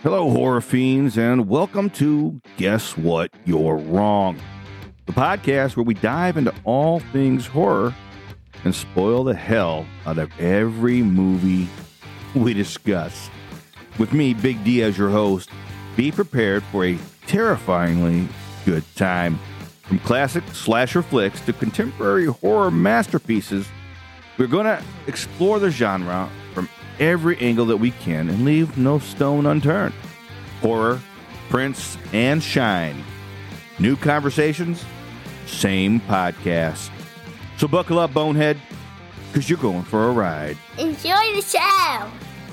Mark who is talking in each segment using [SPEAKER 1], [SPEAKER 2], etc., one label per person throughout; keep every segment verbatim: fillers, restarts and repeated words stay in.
[SPEAKER 1] Hello, horror fiends, and welcome to Guess What? You're Wrong, the podcast where we dive into all things horror and spoil the hell out of every movie we discuss. With me, Big D, as your host, be prepared for a terrifyingly good time. From classic slasher flicks to contemporary horror masterpieces, we're going to explore the genre from every angle that we can and leave no stone unturned. Horror, prints, and shine. New conversations, same podcast. So buckle up, bonehead, because you're going for a ride.
[SPEAKER 2] Enjoy the show.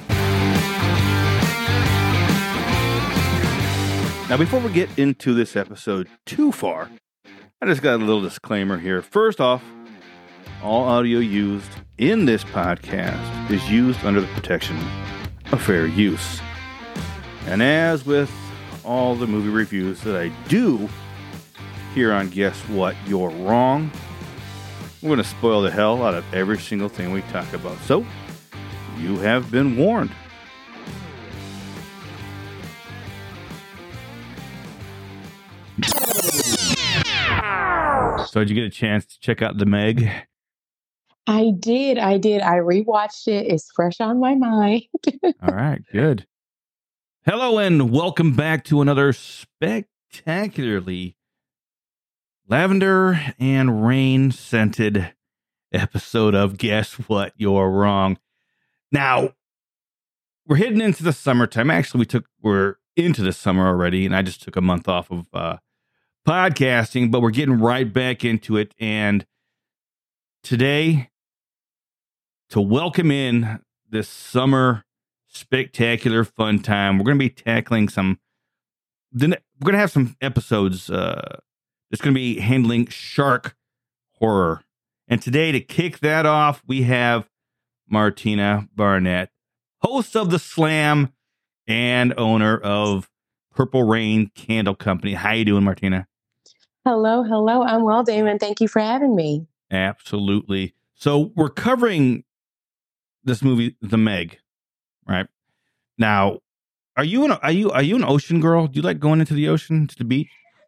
[SPEAKER 1] Now, before we get into this episode too far, I just got a little disclaimer here. First off, all audio used in this podcast is used under the protection of fair use. And as with all the movie reviews that I do here on Guess What? You're Wrong, we're going to spoil the hell out of every single thing we talk about. So, you have been warned. So, did you get a chance to check out The Meg?
[SPEAKER 3] I did. I did. I rewatched it. It's fresh on my mind.
[SPEAKER 1] All right, good. Hello and welcome back to another spectacularly lavender and rain scented episode of Guess What? You're Wrong. Now, we're heading into the summertime. Actually, we took we're into the summer already, and I just took a month off of uh, podcasting, but we're getting right back into it. And today, to welcome in this summer spectacular fun time, we're going to be tackling some, we're going to have some episodes uh, that's going to be handling shark horror. And today, to kick that off, we have Martina Barnett, host of The Slam and owner of Purple Rain Candle Company. How you doing, Martina?
[SPEAKER 3] Hello, hello. I'm well, Damon. Thank you for having me.
[SPEAKER 1] Absolutely. So we're covering this movie, The Meg, right? Now, are you an are you are you an ocean girl? Do you like going into the ocean, to the beach?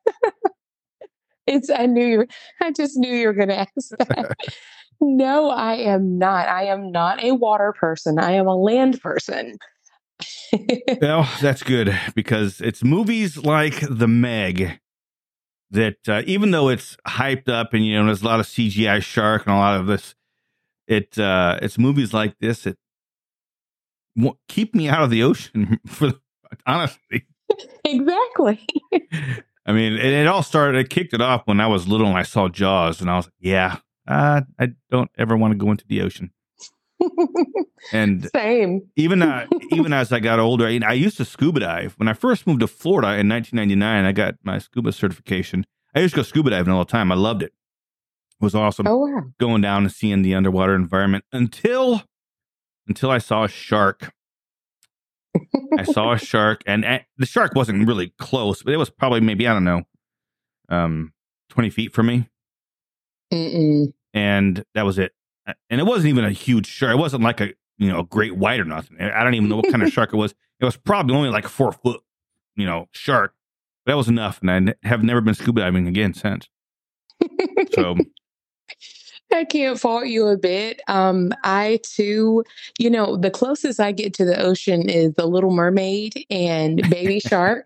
[SPEAKER 3] It's I knew you were, I just knew you were going to ask that. No, I am not. I am not a water person. I am a land person.
[SPEAKER 1] Well, that's good, because it's movies like The Meg that uh, even though it's hyped up and, you know, there's a lot of C G I shark and a lot of this, it uh, it's movies like this that w- keep me out of the ocean, for honestly.
[SPEAKER 3] Exactly.
[SPEAKER 1] I mean, it, it all started, it kicked it off when I was little and I saw Jaws, and I was like, yeah, uh, I don't ever want to go into the ocean. And
[SPEAKER 3] same.
[SPEAKER 1] Even uh, even as I got older, I, I used to scuba dive. When I first moved to Florida in nineteen ninety-nine, I got my scuba certification. I used to go scuba diving all the time. I loved it. It was awesome.
[SPEAKER 3] Oh, wow.
[SPEAKER 1] Going down and seeing the underwater environment until until I saw a shark. I saw a shark, and uh, the shark wasn't really close, but it was probably maybe, I don't know, um, twenty feet from me.
[SPEAKER 3] Mm-mm.
[SPEAKER 1] And that was it. And it wasn't even a huge shark. It wasn't like a, you know, a great white or nothing. I don't even know what kind of shark it was. It was probably only like a four foot, you know, shark. But that was enough. And I n- have never been scuba diving again since. So
[SPEAKER 3] I can't fault you a bit. Um, I too, you know, the closest I get to the ocean is The Little Mermaid and Baby Shark.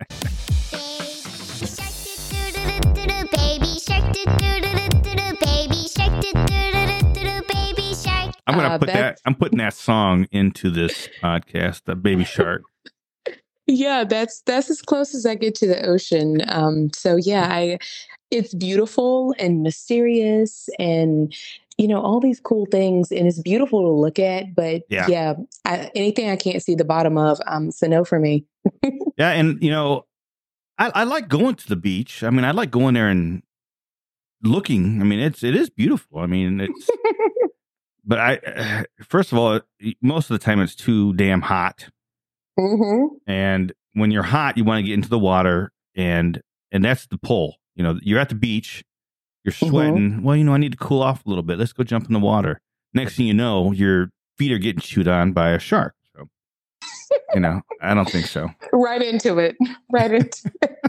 [SPEAKER 1] I'm gonna
[SPEAKER 3] Uh,
[SPEAKER 1] put that.
[SPEAKER 3] that's-
[SPEAKER 1] I'm putting that song into this podcast, the Baby Shark.
[SPEAKER 3] Yeah, that's that's as close as I get to the ocean. Um, so yeah, I it's beautiful and mysterious and you know all these cool things, and it's beautiful to look at. But
[SPEAKER 1] Yeah.
[SPEAKER 3] yeah, I, anything I can't see the bottom of, um, it's a no for me.
[SPEAKER 1] Yeah, and you know, I, I like going to the beach. I mean, I like going there and looking. I mean, it's it is beautiful. I mean, it's. But I, uh, first of all, most of the time it's too damn hot.
[SPEAKER 3] Mm-hmm.
[SPEAKER 1] And when you're hot, you want to get into the water, and and that's the pull. You know, you're at the beach, you're sweating. Mm-hmm. Well, you know, I need to cool off a little bit. Let's go jump in the water. Next thing you know, your feet are getting chewed on by a shark. So You know, I don't think so.
[SPEAKER 3] Right into it. Right into it.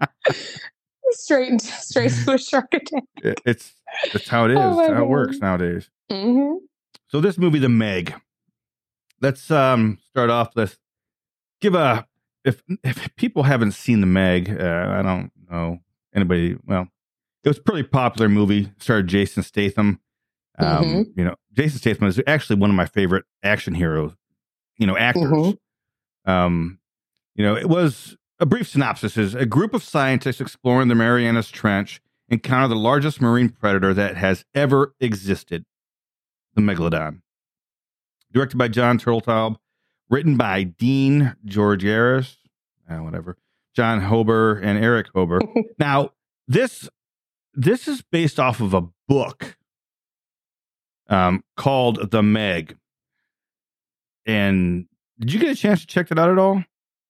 [SPEAKER 3] Straight into straight to a shark attack.
[SPEAKER 1] It, it's it's how it is.
[SPEAKER 3] Oh my
[SPEAKER 1] It's how it
[SPEAKER 3] God.
[SPEAKER 1] works nowadays.
[SPEAKER 3] Mm-hmm.
[SPEAKER 1] So this movie, The Meg. Let's um start off. Let's give a if if people haven't seen The Meg, uh, I don't know anybody. Well, it was a pretty popular movie. Starred Jason Statham. Um,
[SPEAKER 3] Mhm.
[SPEAKER 1] You know, Jason Statham is actually one of my favorite action heroes. You know, actors.
[SPEAKER 3] Mhm.
[SPEAKER 1] Um, you know, it was a brief synopsis is a group of scientists exploring the Marianas Trench encounter the largest marine predator that has ever existed, the megalodon. Directed by John Turteltaub, written by Dean Georgaris, uh, whatever, John Hober and Eric Hober. Now, this this is based off of a book um, called The Meg. And did you get a chance to check that out at all?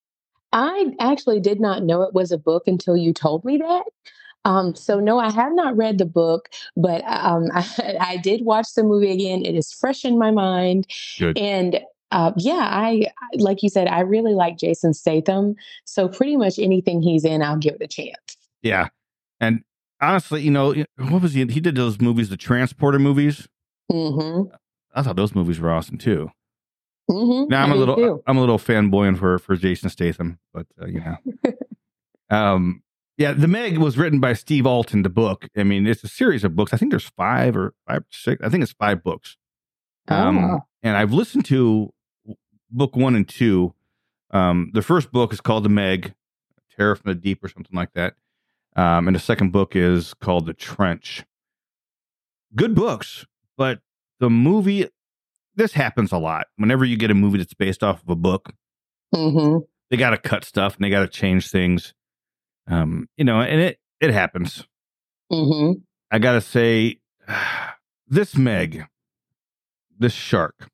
[SPEAKER 3] I actually did not know it was a book until you told me that. Um, so no, I have not read the book, but um, I, I did watch the movie again. It is fresh in my mind,
[SPEAKER 1] Good.
[SPEAKER 3] and uh, yeah, I like you said, I really like Jason Statham. So pretty much anything he's in, I'll give it a chance.
[SPEAKER 1] Yeah. And honestly, you know, what was he? He did those movies, the Transporter movies.
[SPEAKER 3] Mm-hmm.
[SPEAKER 1] I thought those movies were awesome too.
[SPEAKER 3] Mm-hmm.
[SPEAKER 1] Now I'm
[SPEAKER 3] I
[SPEAKER 1] a
[SPEAKER 3] do
[SPEAKER 1] little,
[SPEAKER 3] too.
[SPEAKER 1] I'm a little fanboying for for Jason Statham, but uh, you know, um, yeah, The Meg was written by Steve Alten. The book, I mean, it's a series of books. I think there's five or five, six. I think it's five books. Um,
[SPEAKER 3] Oh.
[SPEAKER 1] and I've listened to book one and two. Um, the first book is called The Meg, Terror from the Deep, or something like that. Um, and the second book is called The Trench. Good books, but the movie. This happens a lot. Whenever you get a movie that's based off of a book,
[SPEAKER 3] Mm-hmm.
[SPEAKER 1] they got to cut stuff and they got to change things. Um, you know, and it it happens.
[SPEAKER 3] Mm-hmm.
[SPEAKER 1] I gotta say, this Meg, this shark,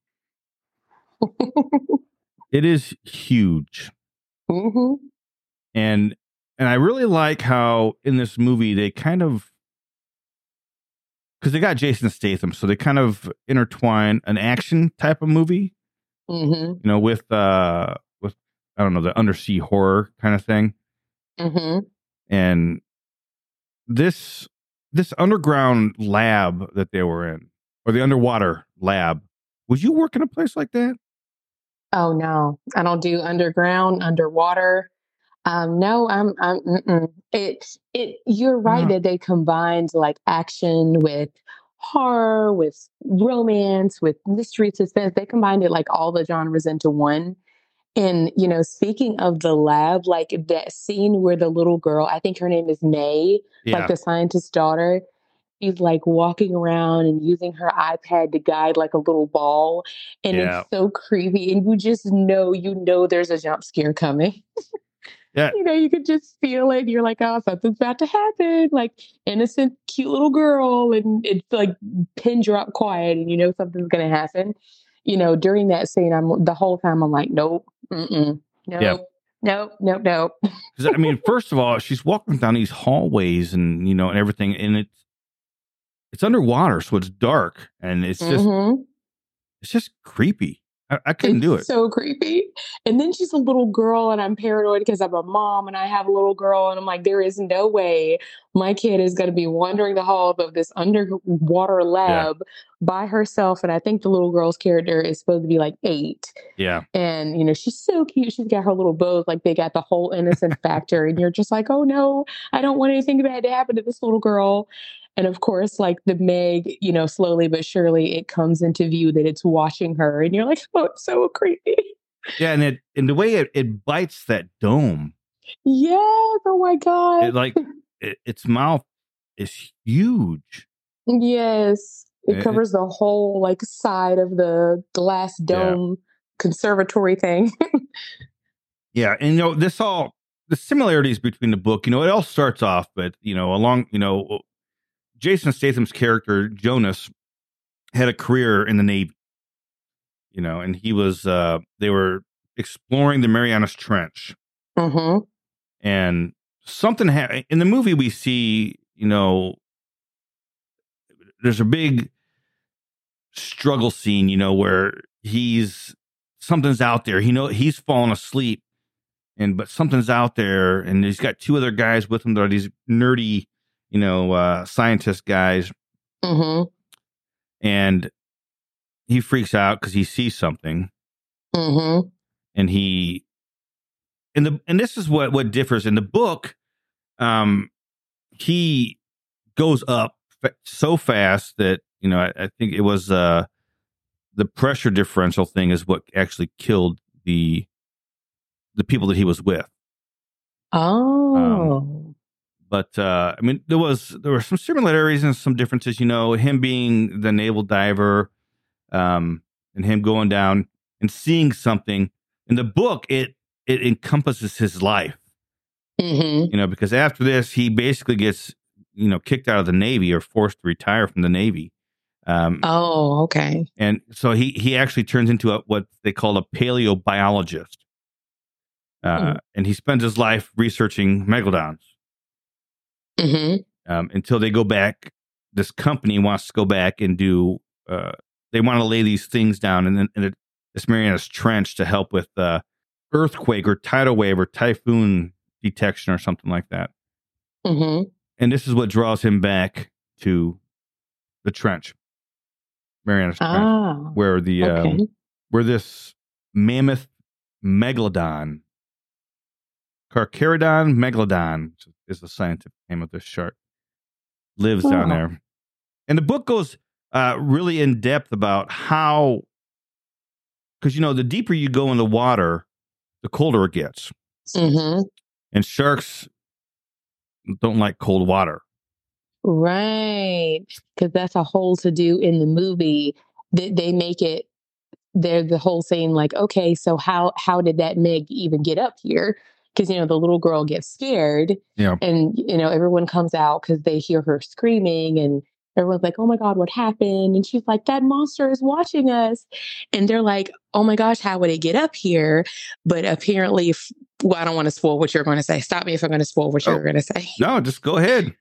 [SPEAKER 1] it is huge,
[SPEAKER 3] Mm-hmm.
[SPEAKER 1] and and I really like how in this movie they kind of because they got Jason Statham, so they kind of intertwine an action type of movie,
[SPEAKER 3] Mm-hmm.
[SPEAKER 1] you know, with uh with I don't know the undersea horror kind of thing,
[SPEAKER 3] Mm-hmm.
[SPEAKER 1] and this this underground lab that they were in, or the underwater lab. Would you work in a place like that?
[SPEAKER 3] Oh no, I don't do underground, underwater. Um, no, I'm, I'm, mm-mm. it, it, you're right
[SPEAKER 1] Uh,
[SPEAKER 3] that they combined like action with horror, with romance, with mystery suspense. They combined it like all the genres into one. And, you know, speaking of the lab, like that scene where the little girl, I think her name is May, like
[SPEAKER 1] yeah,
[SPEAKER 3] the scientist's daughter, she's like walking around and using her iPad to guide like a little ball. And
[SPEAKER 1] yeah,
[SPEAKER 3] it's so creepy. And you just know, you know, there's a jump scare coming.
[SPEAKER 1] yeah,
[SPEAKER 3] You know, you could just feel it. You're like, oh, something's about to happen. Like innocent, cute little girl. And it's like pin drop quiet and you know something's going to happen. You know, during that scene, I'm the whole time I'm like, nope, mm-mm,
[SPEAKER 1] yeah.
[SPEAKER 3] nope, nope, nope, nope.
[SPEAKER 1] Because I mean, first of all, she's walking down these hallways and you know and everything, and it's it's underwater, so it's dark, and it's just
[SPEAKER 3] Mhm.
[SPEAKER 1] it's just creepy. I, I couldn't
[SPEAKER 3] It's
[SPEAKER 1] do it.
[SPEAKER 3] so creepy. And then she's a little girl, and I'm paranoid because I'm a mom and I have a little girl, and I'm like, there is no way my kid is going to be wandering the halls of this underwater lab by herself. And I think the little girl's character is supposed to be like eight.
[SPEAKER 1] Yeah,
[SPEAKER 3] And, you know, she's so cute. She's got her little bows, like they got the whole innocent factor. And you're just like, oh no, I don't want anything bad to happen to this little girl. And of course, like the Meg, you know, slowly but surely it comes into view that it's watching her. And you're like, oh, it's so creepy.
[SPEAKER 1] yeah, and it and the way it, it bites that dome,
[SPEAKER 3] Yes. Oh my God.
[SPEAKER 1] it like it, its mouth is huge.
[SPEAKER 3] Yes. It
[SPEAKER 1] It- it-
[SPEAKER 3] covers the whole like side of the glass dome conservatory thing.
[SPEAKER 1] Yeah, and you know this all the similarities between the book. You know, it all starts off, but you know, along you know, Jason Statham's character Jonas had a career in the Navy. You know, and he was uh they were exploring the Marianas Trench,
[SPEAKER 3] Mm-hmm.
[SPEAKER 1] and something ha- in the movie we see. You know, there's a big struggle scene. You know, where he's something's out there. He know he's fallen asleep, and but something's out there, and he's got two other guys with him that are these nerdy, you know, uh, scientist guys,
[SPEAKER 3] Mm-hmm.
[SPEAKER 1] and he freaks out because he sees something,
[SPEAKER 3] Mm-hmm.
[SPEAKER 1] and he, and the and this is what what differs in the book. Um, he goes up fa- so fast that you know I, I think it was uh the pressure differential thing is what actually killed the the people that he was with.
[SPEAKER 3] Oh.
[SPEAKER 1] Um, but uh, I mean, there was there were some similarities and some differences. You know, him being the naval diver, um, and him going down and seeing something in the book. It it encompasses his life.
[SPEAKER 3] Mm-hmm.
[SPEAKER 1] You know, because after this, he basically gets you know kicked out of the Navy or forced to retire from the Navy. Um,
[SPEAKER 3] Oh, okay.
[SPEAKER 1] and so he he actually turns into a, what they call a paleobiologist. Uh,
[SPEAKER 3] Mm.
[SPEAKER 1] and he spends his life researching megalodons.
[SPEAKER 3] Mm-hmm.
[SPEAKER 1] Um, until they go back. This company wants to go back and do. Uh, they want to lay these things down in, in, in this Marianas Trench to help with uh, earthquake or tidal wave or typhoon detection or something like that.
[SPEAKER 3] Mm-hmm.
[SPEAKER 1] And this is what draws him back to the trench, Marianas Trench,
[SPEAKER 3] Ah.
[SPEAKER 1] where the
[SPEAKER 3] Okay.
[SPEAKER 1] um, where this mammoth megalodon, Carcharodon megalodon, is the scientific name of this shark, lives down
[SPEAKER 3] Oh.
[SPEAKER 1] there. And the book goes uh, really in depth about how, because you know, the deeper you go in the water, the colder it gets,
[SPEAKER 3] Mm-hmm.
[SPEAKER 1] and sharks don't like cold water.
[SPEAKER 3] Right. Because that's a whole to do in the movie. They, they make it, they're the whole saying like, okay, so how how did that Meg even get up here? Because you know the little girl gets scared,
[SPEAKER 1] Yeah.
[SPEAKER 3] and you know everyone comes out because they hear her screaming, and everyone's like, "Oh my God, what happened?" And she's like, "That monster is watching us," and they're like, "Oh my gosh, how would it get up here?" But apparently, if, well, I don't want to spoil what you're going to say. Stop me if I'm going to spoil what
[SPEAKER 1] Oh.
[SPEAKER 3] you're going to say.
[SPEAKER 1] No, just go ahead.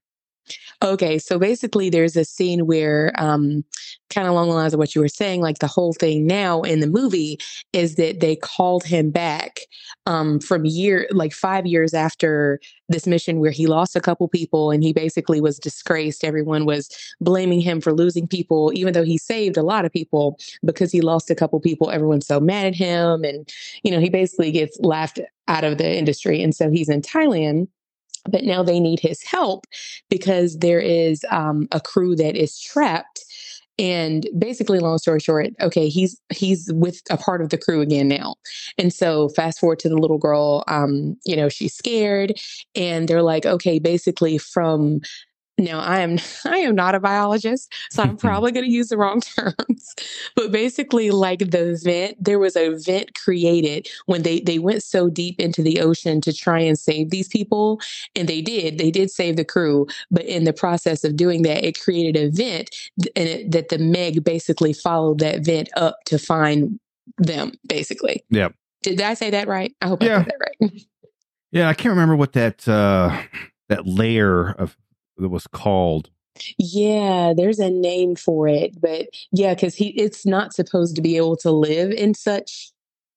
[SPEAKER 3] Okay, so basically, there's a scene where, um, kind of along the lines of what you were saying, like the whole thing now in the movie is that they called him back um, from year, like five years after this mission where he lost a couple people and he basically was disgraced. Everyone was blaming him for losing people, even though he saved a lot of people because he lost a couple people. Everyone's so mad at him, and you know he basically gets laughed out of the industry, and so he's in Thailand. But now they need his help because there is um, a crew that is trapped. And basically, long story short, okay, he's he's with a part of the crew again now. And so fast forward to the little girl, um, you know, she's scared. And they're like, okay, basically from now I am I am not a biologist, so I'm probably going to use the wrong terms. But basically, like the vent, there was a vent created when they they went so deep into the ocean to try and save these people, and they did. They did save the crew, but in the process of doing that, it created a vent, and it, that the Meg basically followed that vent up to find them. Basically,
[SPEAKER 1] Yeah.
[SPEAKER 3] did I say that right? I hope
[SPEAKER 1] Yeah.
[SPEAKER 3] I said that right.
[SPEAKER 1] Yeah, I can't remember what that uh, that layer of that was called.
[SPEAKER 3] Yeah, there's a name for it, but yeah, because he it's not supposed to be able to live in such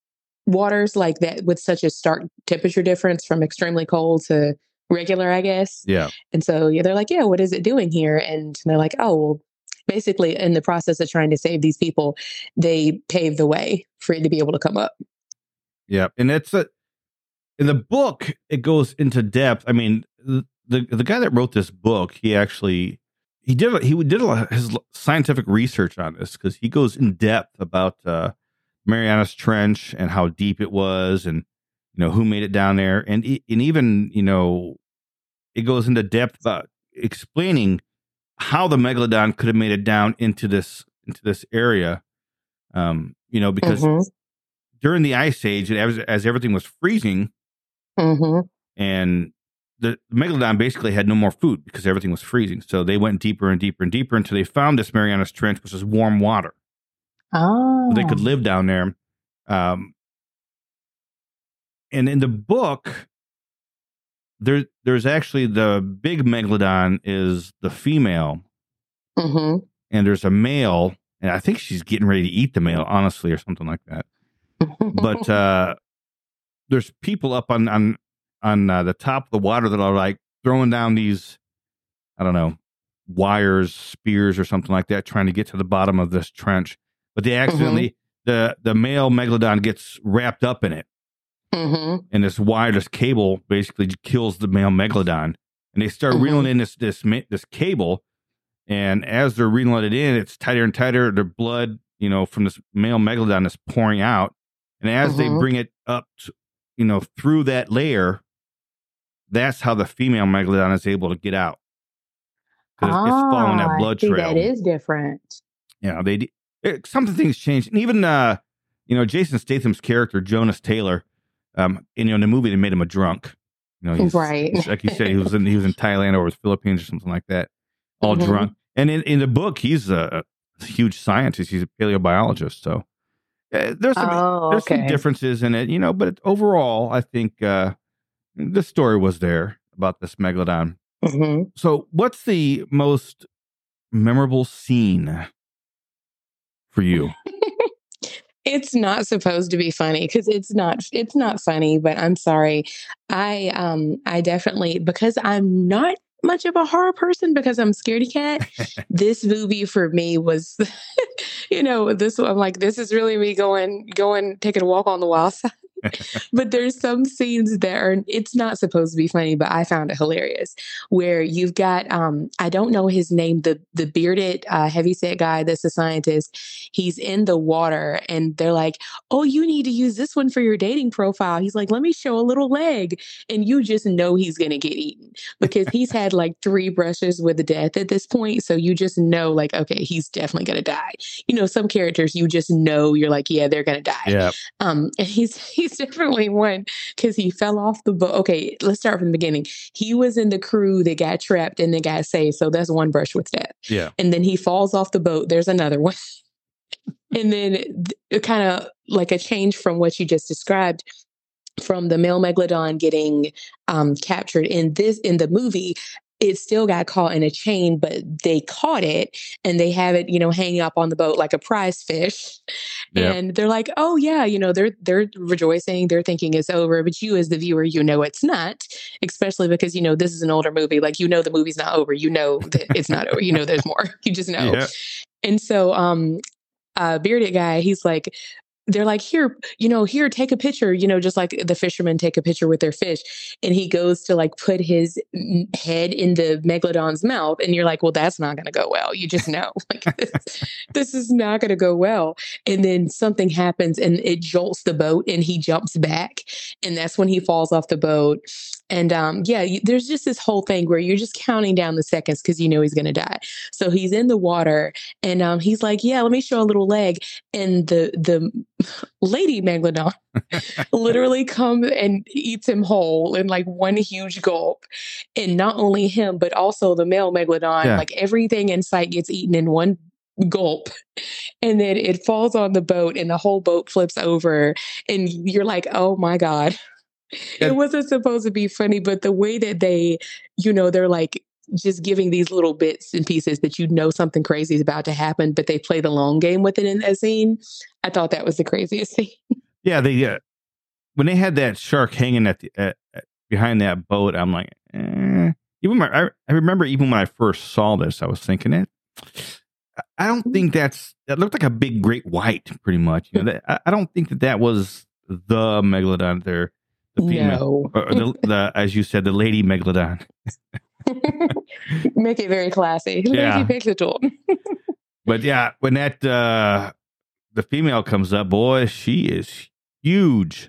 [SPEAKER 3] waters like that with such a stark temperature difference from extremely cold to regular, I guess.
[SPEAKER 1] Yeah.
[SPEAKER 3] And so yeah, they're like, yeah, what is it doing here? And they're like, oh, well, basically in the process of trying to save these people, they paved the way for it to be able to come up.
[SPEAKER 1] Yeah, and it's a in the book. It goes into depth. I mean, the the, the guy that wrote this book, he actually he did a, he did a lot of his scientific research on this because he goes in depth about uh, Marianas Trench and how deep it was, and you know who made it down there, and and even you know it goes into depth about explaining how the megalodon could have made it down into this into this area. Um, you know because.
[SPEAKER 3] Mm-hmm.
[SPEAKER 1] During the Ice Age, as, as everything was freezing,
[SPEAKER 3] Mm-hmm.
[SPEAKER 1] and the megalodon basically had no more food because everything was freezing. So they went deeper and deeper and deeper until they found this Marianas Trench, which is warm water.
[SPEAKER 3] Oh.
[SPEAKER 1] So they could live down there. Um, and in the book, there there's actually the big megalodon is the female,
[SPEAKER 3] Mm-hmm.
[SPEAKER 1] and there's a male, and I think she's getting ready to eat the male, honestly, or something like that. but uh, there's people up on on on uh, the top of the water that are like throwing down these, I don't know, wires, spears, or something like that, trying to get to the bottom of this trench. But they accidentally, mm-hmm. the the male megalodon gets wrapped up in it, mm-hmm. and this wireless cable basically kills the male megalodon. And they start mm-hmm. reeling in this this this cable, and as they're reeling it in, it's tighter and tighter. Their blood, you know, from this male megalodon is pouring out, and as mm-hmm. they bring it up, to, you know, through that layer, that's how the female megalodon is able to get out. Because ah, it's following that blood
[SPEAKER 3] see,
[SPEAKER 1] trail.
[SPEAKER 3] That is different.
[SPEAKER 1] Yeah, they it, some things changed, and even uh, you know, Jason Statham's character Jonas Taylor, um, in, you know, in the movie they made him a drunk. You know, he's,
[SPEAKER 3] right?
[SPEAKER 1] He's, like you said, he was in he was in Thailand or the Philippines or something like that, all mm-hmm. drunk. And in, in the book, he's a, a huge scientist. He's a paleobiologist. So uh, there's some
[SPEAKER 3] oh,
[SPEAKER 1] there's
[SPEAKER 3] okay.
[SPEAKER 1] some differences in it, you know. But overall, I think uh, the story was there about this megalodon. Mm-hmm. So, what's the most memorable scene for you?
[SPEAKER 3] It's not supposed to be funny because it's not. It's not funny. But I'm sorry. I um I definitely, because I'm not much of a horror person because I'm scaredy cat. This movie for me was, you know, this. I'm like, this is really me going going taking a walk on the wild side. But there's some scenes that are, it's not supposed to be funny, but I found it hilarious, where you've got, um, I don't know his name, the the bearded uh, heavyset guy that's a scientist. He's in the water and they're like, oh, you need to use this one for your dating profile. He's like, let me show a little leg. And you just know he's going to get eaten because he's had like three brushes with death at this point. So you just know, like, okay, he's definitely going to die. You know, some characters you just know, you're like, yeah, they're going to die.
[SPEAKER 1] Yeah.
[SPEAKER 3] Um, and he's, he's definitely one because he fell off the boat. Okay, let's start from the beginning. He was in the crew that got trapped and they got saved. So that's one brush with death.
[SPEAKER 1] Yeah.
[SPEAKER 3] And then he falls off the boat. There's another one. And then th- kind of like a change from what you just described, from the male megalodon getting um, captured in this, in the movie, it still got caught in a chain, but they caught it and they have it, you know, hanging up on the boat like a prize fish. Yep. And they're like, oh yeah, you know, they're, they're rejoicing. They're thinking it's over, but you as the viewer, you know, it's not, especially because, you know, this is an older movie. Like, you know, the movie's not over, you know, that it's not over, you know, there's more, you just know. Yeah. And so, um, uh, bearded guy, he's like, they're like, here, you know, here, take a picture, you know, just like the fishermen take a picture with their fish. And he goes to like put his head in the megalodon's mouth. And you're like, well, that's not going to go well. You just know, like, this, this is not going to go well. And then something happens and it jolts the boat and he jumps back. And that's when he falls off the boat. And um, yeah, you, there's just this whole thing where you're just counting down the seconds because you know he's going to die. So he's in the water and um, he's like, yeah, let me show a little leg. And the the lady megalodon literally comes and eats him whole in like one huge gulp. And not only him, but also the male megalodon, yeah. Like everything in sight gets eaten in one gulp. And then it falls on the boat and the whole boat flips over. And you're like, oh my God. It wasn't supposed to be funny, but the way that they, you know, they're like just giving these little bits and pieces that you know something crazy is about to happen, but they play the long game with it in that scene. I thought that was the craziest scene.
[SPEAKER 1] Yeah, they uh, when they had that shark hanging at the at, at, behind that boat, I'm like, eh. Even my, I, I remember even when I first saw this, I was thinking it. I don't think that's that looked like a big great white, pretty much. You know, that, I, I don't think that that was the megalodon there. The female,
[SPEAKER 3] no.
[SPEAKER 1] or the, the, as you said, the lady megalodon.
[SPEAKER 3] Make it very classy.
[SPEAKER 1] Yeah.
[SPEAKER 3] Lady megalodon.
[SPEAKER 1] But yeah, when that uh, the female comes up, boy, she is huge.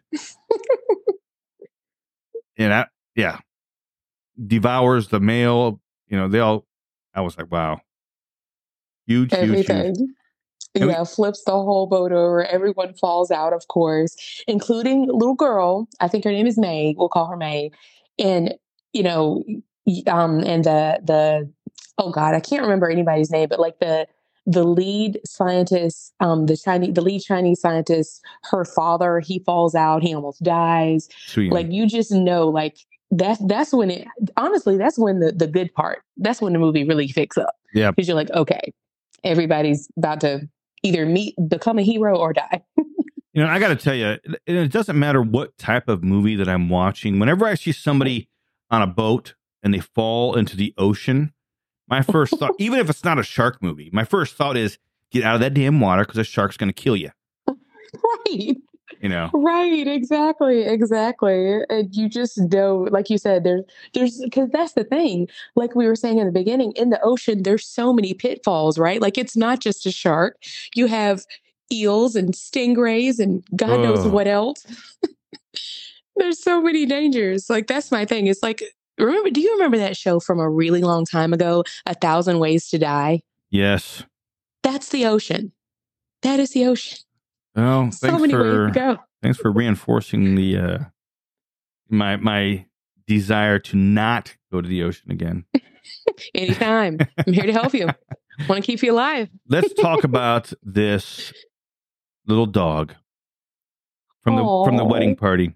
[SPEAKER 1] And I, yeah, devours the male. You know, they all. I was like, wow, huge,
[SPEAKER 3] everything.
[SPEAKER 1] huge, huge.
[SPEAKER 3] Yeah, flips the whole boat over. Everyone falls out, of course, including little girl. I think her name is May. We'll call her May. And, you know, um, and the, the, oh God, I can't remember anybody's name, but like the, the lead scientist, um, the Chinese, the lead Chinese scientist, her father, he falls out. He almost dies.
[SPEAKER 1] Sweet.
[SPEAKER 3] Like, you just know, like, that's, that's when it, honestly, that's when the, the good part, that's when the movie really picks up.
[SPEAKER 1] Yeah.
[SPEAKER 3] Because you're like, okay, everybody's about to either meet, become a hero or die.
[SPEAKER 1] You know, I got to tell you, it, it doesn't matter what type of movie that I'm watching. Whenever I see somebody on a boat and they fall into the ocean, my first thought, even if it's not a shark movie, my first thought is get out of that damn water because a shark's going to kill you.
[SPEAKER 3] Right.
[SPEAKER 1] You know,
[SPEAKER 3] right, exactly, exactly. And you just know, like you said, there's, there's, because that's the thing. Like we were saying in the beginning, in the ocean, there's so many pitfalls, right? Like it's not just a shark. You have eels and stingrays and God knows
[SPEAKER 1] Ugh.
[SPEAKER 3] what else. There's so many dangers. Like that's my thing. It's like, remember, do you remember that show from a really long time ago, A Thousand Ways to Die?
[SPEAKER 1] Yes.
[SPEAKER 3] That's the ocean. That is the ocean.
[SPEAKER 1] Well,
[SPEAKER 3] So
[SPEAKER 1] thanks
[SPEAKER 3] many ways
[SPEAKER 1] for
[SPEAKER 3] to go.
[SPEAKER 1] thanks for reinforcing the uh, my my desire to not go to the ocean again.
[SPEAKER 3] Anytime. I'm here to help you. Want to keep you alive.
[SPEAKER 1] Let's talk about this little dog from the from the
[SPEAKER 3] Aw.
[SPEAKER 1] wedding party.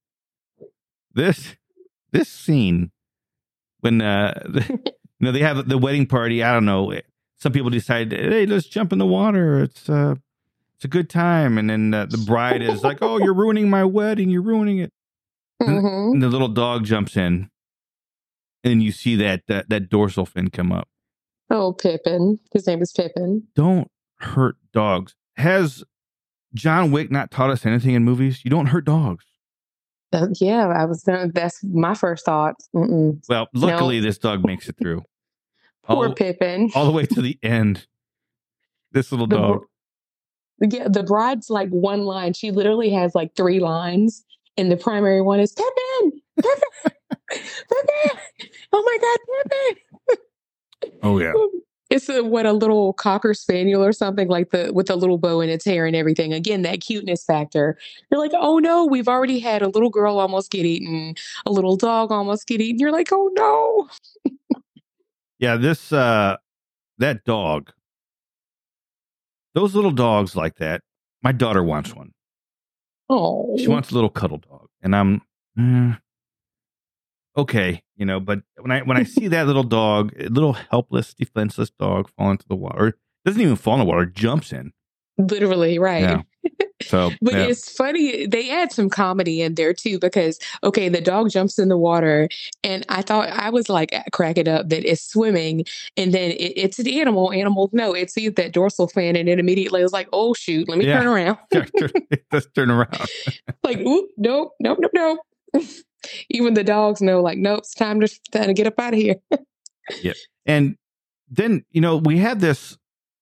[SPEAKER 1] This this scene when uh, the, you know they have the wedding party. I don't know. Some people decide, hey, let's jump in the water. It's uh, it's a good time, and then uh, the bride is like, oh, you're ruining my wedding. You're ruining it.
[SPEAKER 3] Mhm.
[SPEAKER 1] And the little dog jumps in, and you see that that, that dorsal fin come up.
[SPEAKER 3] Oh, Pippin. His name is Pippin.
[SPEAKER 1] Don't hurt dogs. Has John Wick not taught us anything in movies? You don't hurt dogs.
[SPEAKER 3] Uh, yeah, I was gonna. That's my first thought. Mm-mm.
[SPEAKER 1] Well, luckily
[SPEAKER 3] No.
[SPEAKER 1] this dog makes it through.
[SPEAKER 3] Poor
[SPEAKER 1] all,
[SPEAKER 3] Pippin.
[SPEAKER 1] all the way to the end. This little
[SPEAKER 3] The,
[SPEAKER 1] dog.
[SPEAKER 3] yeah, the bride's like one line. She literally has like three lines, and the primary one is Pippin, Pippin, Pippin. Oh my God, Pippin!
[SPEAKER 1] Oh yeah.
[SPEAKER 3] It's a, what a little cocker spaniel or something like the with a little bow in its hair and everything. Again, that cuteness factor. You're like, oh no, we've already had a little girl almost get eaten, a little dog almost get eaten. You're like, oh no.
[SPEAKER 1] Yeah, this uh that dog. Those little dogs like that. My daughter wants one.
[SPEAKER 3] Oh,
[SPEAKER 1] She wants a little cuddle dog, and I'm eh, okay, you know. But when I when I see that little dog, a little helpless, defenseless dog fall into the water, doesn't even fall in the water, jumps in.
[SPEAKER 3] literally right.
[SPEAKER 1] Yeah. So,
[SPEAKER 3] But
[SPEAKER 1] yeah.
[SPEAKER 3] it's funny, they add some comedy in there too, because, okay, the dog jumps in the water, and I thought, I was like cracking up that it's swimming, and then it, it's an animal. Animals know it sees that dorsal fin, and it immediately is like, oh, shoot, let me
[SPEAKER 1] Yeah.
[SPEAKER 3] turn around.
[SPEAKER 1] Let's turn around.
[SPEAKER 3] Like, oop, nope, nope, nope, nope. Even the dogs know, like, nope, it's time to, time to get up out of here.
[SPEAKER 1] Yeah. And then, you know, we had this,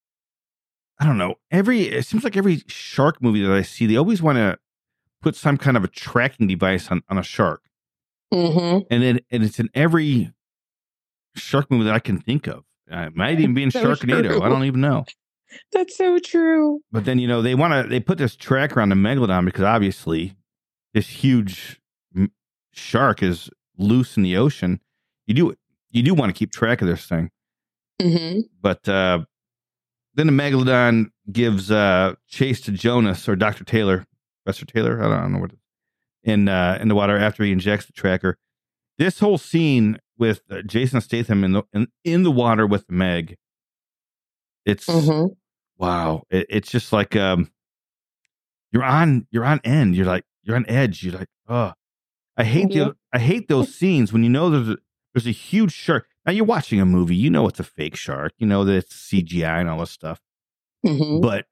[SPEAKER 1] I don't know, every, it seems like every shark movie that I see, they always want to put some kind of a tracking device on, on a shark.
[SPEAKER 3] Mm-hmm.
[SPEAKER 1] And then, and it's in every shark movie that I can think of. Uh, it might even be in
[SPEAKER 3] So
[SPEAKER 1] Sharknado.
[SPEAKER 3] true.
[SPEAKER 1] I don't even know.
[SPEAKER 3] That's so true.
[SPEAKER 1] But then, you know, they want to, they put this tracker on the megalodon because obviously this huge m- shark is loose in the ocean. You do, you do want to keep track of this thing.
[SPEAKER 3] Mm-hmm.
[SPEAKER 1] But uh, then the megalodon gives uh, chase to Jonas or Doctor Taylor, Professor Taylor. I don't, I don't know what it is, in uh, in the water after he injects the tracker. This whole scene with uh, Jason Statham in the in, in the water with Meg, it's
[SPEAKER 3] Mm-hmm.
[SPEAKER 1] wow. It, it's just like um, you're on you're on end. You're like you're on edge. You're like, oh, I hate
[SPEAKER 3] Yeah.
[SPEAKER 1] the I hate those scenes when you know there's a, there's a huge shark. Now you're watching a movie, you know it's a fake shark, you know that it's C G I and all this stuff.
[SPEAKER 3] Mm-hmm.
[SPEAKER 1] But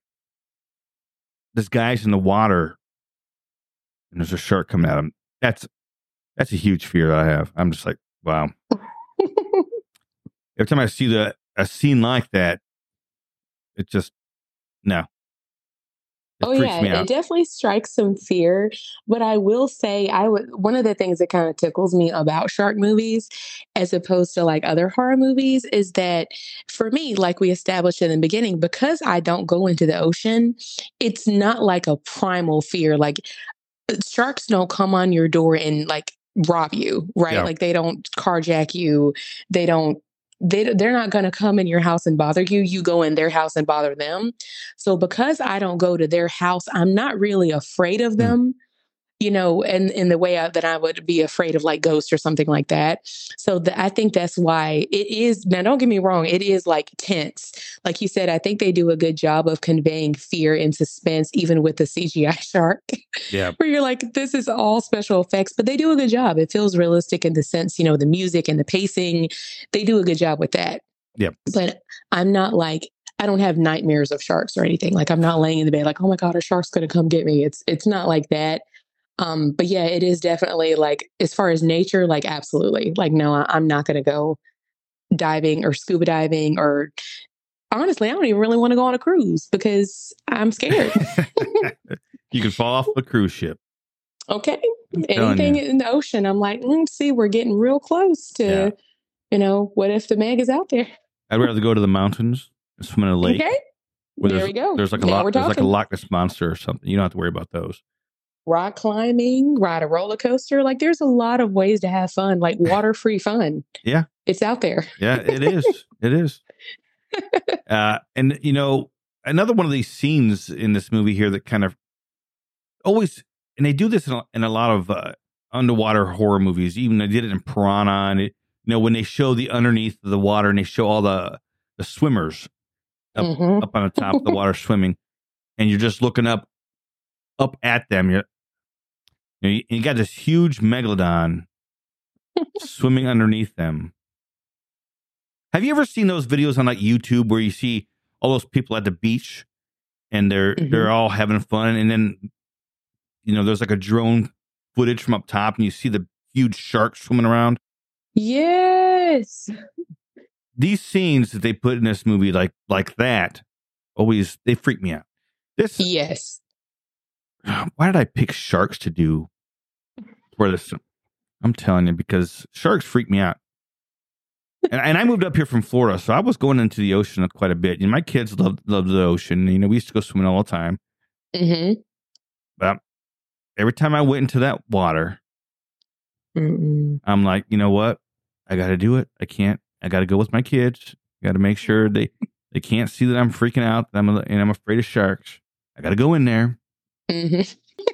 [SPEAKER 1] this guy's in the water and there's a shark coming at him. That's that's a huge fear that I have. I'm just like, wow. Every time I see the a scene like that, it just no. It
[SPEAKER 3] Oh
[SPEAKER 1] freaks
[SPEAKER 3] yeah,
[SPEAKER 1] me
[SPEAKER 3] it
[SPEAKER 1] out.
[SPEAKER 3] definitely strikes some fear. But I will say, I would one of the things that kind of tickles me about shark movies, as opposed to like other horror movies, is that for me, like we established in the beginning, because I don't go into the ocean, it's not like a primal fear. Like sharks don't come on your door and like rob you, right?
[SPEAKER 1] Yeah.
[SPEAKER 3] Like they don't carjack you. They don't. They they're not going to come in your house and bother you. You go in their house and bother them. So because I don't go to their house, I'm not really afraid of
[SPEAKER 1] Mm.
[SPEAKER 3] them. you know, and in the way I, that I would be afraid of like ghosts or something like that. So the, I think that's why it is. Now, don't get me wrong. It is like tense. Like you said, I think they do a good job of conveying fear and suspense, even with the C G I shark.
[SPEAKER 1] Yeah.
[SPEAKER 3] Where you're like, this is all special effects, but they do a good job. It feels realistic in the sense, you know, the music and the pacing. They do a good job with that.
[SPEAKER 1] Yeah.
[SPEAKER 3] But I'm not like, I don't have nightmares of sharks or anything. Like I'm not laying in the bed like, oh my God, a shark's going to come get me. It's it's not like that. Um, but yeah, it is definitely like, as far as nature, like absolutely. Like, no, I, I'm not going to go diving or scuba diving, or honestly, I don't even really want to go on a cruise because I'm scared.
[SPEAKER 1] You can fall off the cruise ship.
[SPEAKER 3] Okay. Anything
[SPEAKER 1] you.
[SPEAKER 3] in the ocean, I'm like, mm, see, we're getting real close to,
[SPEAKER 1] Yeah.
[SPEAKER 3] you know, what if the Meg is out there?
[SPEAKER 1] I'd rather go to the mountains and swim in a lake.
[SPEAKER 3] Okay.
[SPEAKER 1] Where
[SPEAKER 3] There
[SPEAKER 1] there's,
[SPEAKER 3] we go.
[SPEAKER 1] There's like a
[SPEAKER 3] Now
[SPEAKER 1] lot.
[SPEAKER 3] we're
[SPEAKER 1] There's like a
[SPEAKER 3] talking.
[SPEAKER 1] Loch Ness monster or something. You don't have to worry about those.
[SPEAKER 3] Rock climbing, ride a roller coaster. Like there's a lot of ways to have fun, like water-free fun.
[SPEAKER 1] Yeah.
[SPEAKER 3] It's out there.
[SPEAKER 1] Yeah, it is. It is. Uh, and, you know, another one of these scenes in this movie here that kind of always, and they do this in a, in a lot of uh, underwater horror movies. Even they did it in Piranha. And, it, you know, when they show the underneath of the water and they show all the, the swimmers up,
[SPEAKER 3] Mhm.
[SPEAKER 1] up on the top of the water swimming, and you're just looking up, up at them. You're, you, know, you, you got this huge megalodon swimming underneath them. Have you ever seen those videos on like YouTube where you see all those people at the beach and they're
[SPEAKER 3] Mhm.
[SPEAKER 1] they're all having fun, and then you know there's like a drone footage from up top and you see the huge sharks swimming around?
[SPEAKER 3] Yes.
[SPEAKER 1] These scenes that they put in this movie, like like that, always they freak me out. This
[SPEAKER 3] Yes.
[SPEAKER 1] Why did I pick sharks to do for this? I'm telling you, because sharks freak me out. And, and I moved up here from Florida, so I was going into the ocean quite a bit. And my kids loved loved the ocean. You know, we used to go swimming all the time.
[SPEAKER 3] Mm-hmm.
[SPEAKER 1] But every time I went into that water,
[SPEAKER 3] Mm-mm.
[SPEAKER 1] I'm like, you know what? I got to do it. I can't. I got to go with my kids. Got to make sure they they can't see that I'm freaking out. That I'm and I'm afraid of sharks. I got to go in there.
[SPEAKER 3] Mm-hmm.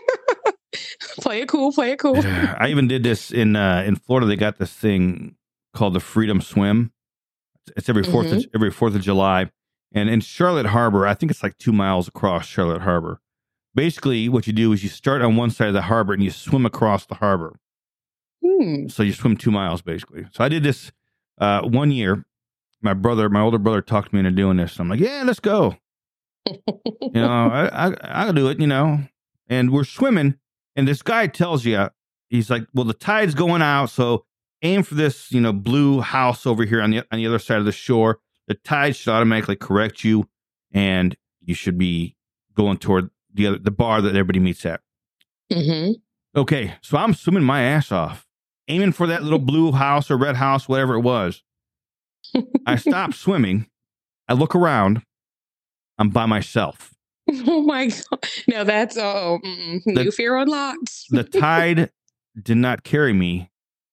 [SPEAKER 3] Play it cool. Play it cool.
[SPEAKER 1] I even did this in uh, in Florida. They got this thing called the Freedom Swim. It's every fourth
[SPEAKER 3] Mhm.
[SPEAKER 1] of, every Fourth of July, and in Charlotte Harbor, I think it's like two miles across Charlotte Harbor. Basically, what you do is you start on one side of the harbor and you swim across the harbor.
[SPEAKER 3] Hmm.
[SPEAKER 1] So you swim two miles basically. So I did this uh, one year. My brother, my older brother, talked me into doing this. I'm like, yeah, let's go. You know, I, I I'll do it. You know, and we're swimming, and this guy tells you, he's like, well, the tide's going out, so aim for this, you know, blue house over here on the on the other side of the shore. The tide should automatically correct you, and you should be going toward the other the bar that everybody meets at.
[SPEAKER 3] Mm-hmm.
[SPEAKER 1] Okay, so I'm swimming my ass off, aiming for that little blue house or red house, whatever it was. I stop swimming. I look around. I'm by myself.
[SPEAKER 3] Oh my God. No, that's oh mm-mm.
[SPEAKER 1] The-
[SPEAKER 3] New fear unlocked.
[SPEAKER 1] The tide did not carry me.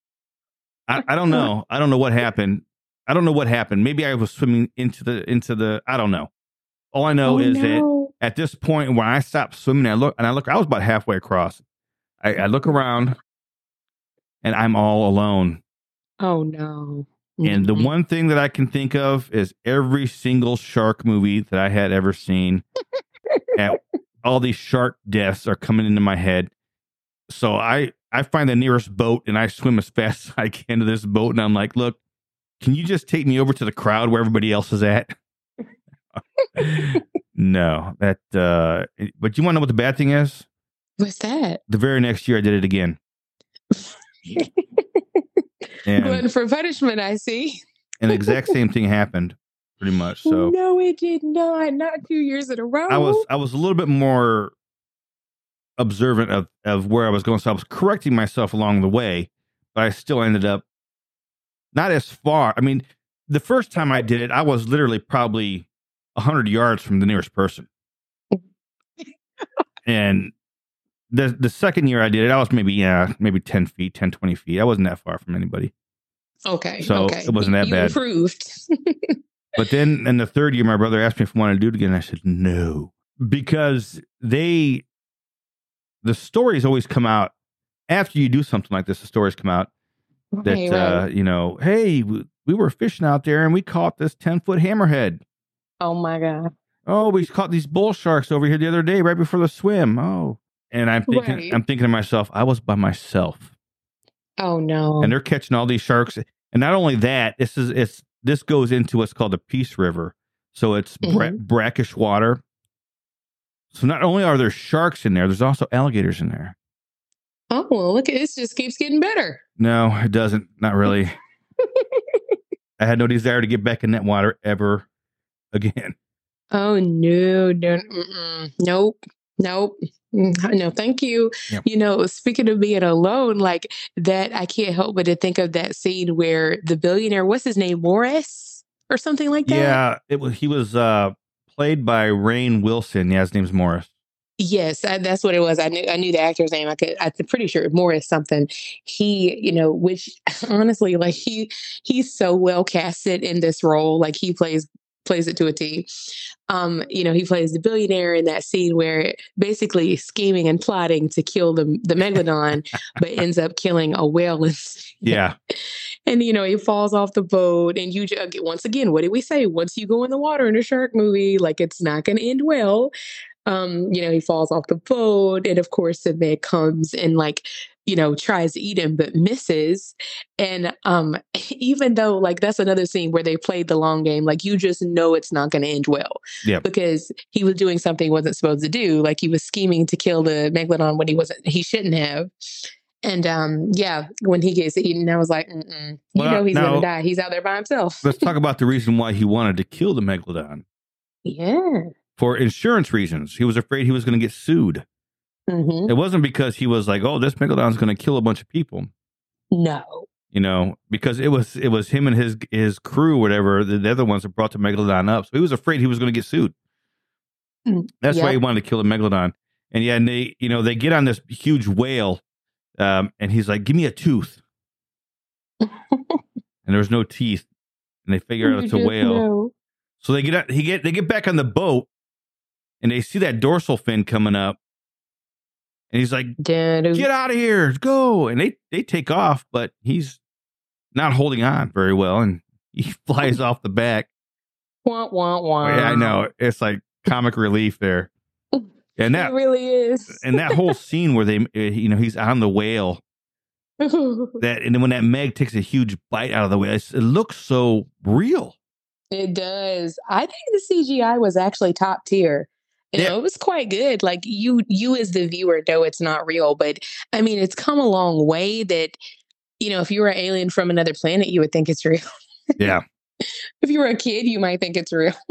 [SPEAKER 1] I, I don't know. I don't know what happened. I don't know what happened. Maybe I was swimming into the into the. I don't know. All I know
[SPEAKER 3] Oh,
[SPEAKER 1] is that
[SPEAKER 3] no.
[SPEAKER 1] at this point when I stopped swimming, I look and I look. I was about halfway across. I, I look around, and I'm all alone.
[SPEAKER 3] Oh no.
[SPEAKER 1] And the
[SPEAKER 3] Mhm.
[SPEAKER 1] one thing that I can think of is every single shark movie that I had ever seen. And all these shark deaths are coming into my head. So I, I find the nearest boat and I swim as fast as I can to this boat. And I'm like, look, can you just take me over to the crowd where everybody else is at? No, that, uh, but you want to know what the bad thing is?
[SPEAKER 3] What's that?
[SPEAKER 1] The very next year I did it again. And,
[SPEAKER 3] Glutton for punishment, I see.
[SPEAKER 1] and the exact same thing happened pretty much. So
[SPEAKER 3] No, it did not. Not two years in a row.
[SPEAKER 1] I was, I was a little bit more observant of, of where I was going. So I was correcting myself along the way, but I still ended up not as far. I mean, the first time I did it, I was literally probably a hundred yards from the nearest person. And the the second year I did it, I was maybe, yeah, maybe ten feet, ten, twenty feet. I wasn't that far from anybody.
[SPEAKER 3] Okay.
[SPEAKER 1] So
[SPEAKER 3] okay.
[SPEAKER 1] it wasn't that
[SPEAKER 3] you
[SPEAKER 1] bad.
[SPEAKER 3] Improved.
[SPEAKER 1] But then in the third year, my brother asked me if I wanted to do it again. I said, no, because they, the stories always come out after you do something like this. The stories come out that,
[SPEAKER 3] Right, right.
[SPEAKER 1] uh, you know, hey, we, we were fishing out there and we caught this ten foot hammerhead.
[SPEAKER 3] Oh my God.
[SPEAKER 1] Oh, we caught these bull sharks over here the other day, right before the swim. Oh, and I'm thinking,
[SPEAKER 3] Right.
[SPEAKER 1] I'm thinking to myself, I was by myself,
[SPEAKER 3] Oh no.
[SPEAKER 1] and they're catching all these sharks. And not only that, this is it's this goes into what's called the Peace River, so it's bra-
[SPEAKER 3] Mhm.
[SPEAKER 1] brackish water. So not only are there sharks in there, there's also alligators in there.
[SPEAKER 3] Oh, well, look at this. Just keeps getting better.
[SPEAKER 1] No, it doesn't. Not really. I had no desire to get back in that water ever again.
[SPEAKER 3] Oh no, no, mm-mm. Nope, nope. Mm, No, thank you.
[SPEAKER 1] Yep.
[SPEAKER 3] You know, speaking of being alone, like that, I can't help but to think of that scene where the billionaire, what's his name, Morris or something like that?
[SPEAKER 1] Yeah, it was. He was uh, played by Rainn Wilson. Yeah, his name's Morris.
[SPEAKER 3] Yes, I, that's what it was. I knew I knew the actor's name. I could. I'm pretty sure Morris something. He, you know, which honestly, like he he's so well casted in this role. Like he plays plays it to a T. Um, you know, he plays the billionaire in that scene where basically scheming and plotting to kill the the megalodon, but ends up killing a whale. And,
[SPEAKER 1] Yeah,
[SPEAKER 3] and you know, he falls off the boat. And you ju- once again, what did we say? Once you go in the water in a shark movie, like it's not going to end well. Um, you know, he falls off the boat, and of course the Meg comes and like, you know, tries to eat him but misses. And um, even though like that's another scene where they played the long game, like you just know it's not going to end well.
[SPEAKER 1] yeah.
[SPEAKER 3] Because he was doing something he wasn't supposed to do, like he was scheming to kill the megalodon when he wasn't, he shouldn't have. And um, yeah, when he gets eaten, I was like, Mm-mm. you
[SPEAKER 1] Well,
[SPEAKER 3] know, he's
[SPEAKER 1] now-
[SPEAKER 3] gonna die. He's out there by himself.
[SPEAKER 1] Let's talk about the reason why he wanted to kill the megalodon.
[SPEAKER 3] Yeah.
[SPEAKER 1] For insurance reasons. He was afraid he was going to get sued.
[SPEAKER 3] hmm
[SPEAKER 1] It wasn't because he was like, oh, this megalodon's going to kill a bunch of people.
[SPEAKER 3] No.
[SPEAKER 1] You know, because it was it was him and his his crew, whatever, the, the other ones that brought the megalodon up. So he was afraid he was going to get sued.
[SPEAKER 3] Mm,
[SPEAKER 1] That's why
[SPEAKER 3] yep.
[SPEAKER 1] he wanted to kill the megalodon. And yeah, and they, you know, they get on this huge whale, um, and he's like, give me a tooth. And there's no teeth. And they figure out
[SPEAKER 3] You
[SPEAKER 1] it's a
[SPEAKER 3] just
[SPEAKER 1] whale.
[SPEAKER 3] know.
[SPEAKER 1] So they get out, he get they get back on the boat, and they see that dorsal fin coming up. And he's like,
[SPEAKER 3] Dad,
[SPEAKER 1] get out of here, go. And they, they take off, but he's not holding on very well. And he flies off the back.
[SPEAKER 3] wah, wah, wah.
[SPEAKER 1] Yeah, I know. It's like comic relief there. And that,
[SPEAKER 3] It really is.
[SPEAKER 1] and that whole scene where they, uh, you know, he's on the whale, that, and then when that Meg takes a huge bite out of the whale, it's, it looks so real.
[SPEAKER 3] It does. I think the C G I was actually top tier. You
[SPEAKER 1] Yeah.
[SPEAKER 3] know, it was quite good. Like you, you as the viewer know it's not real, but I mean, it's come a long way that, you know, if you were an alien from another planet, you would think it's real.
[SPEAKER 1] Yeah.
[SPEAKER 3] If you were a kid, you might think it's real.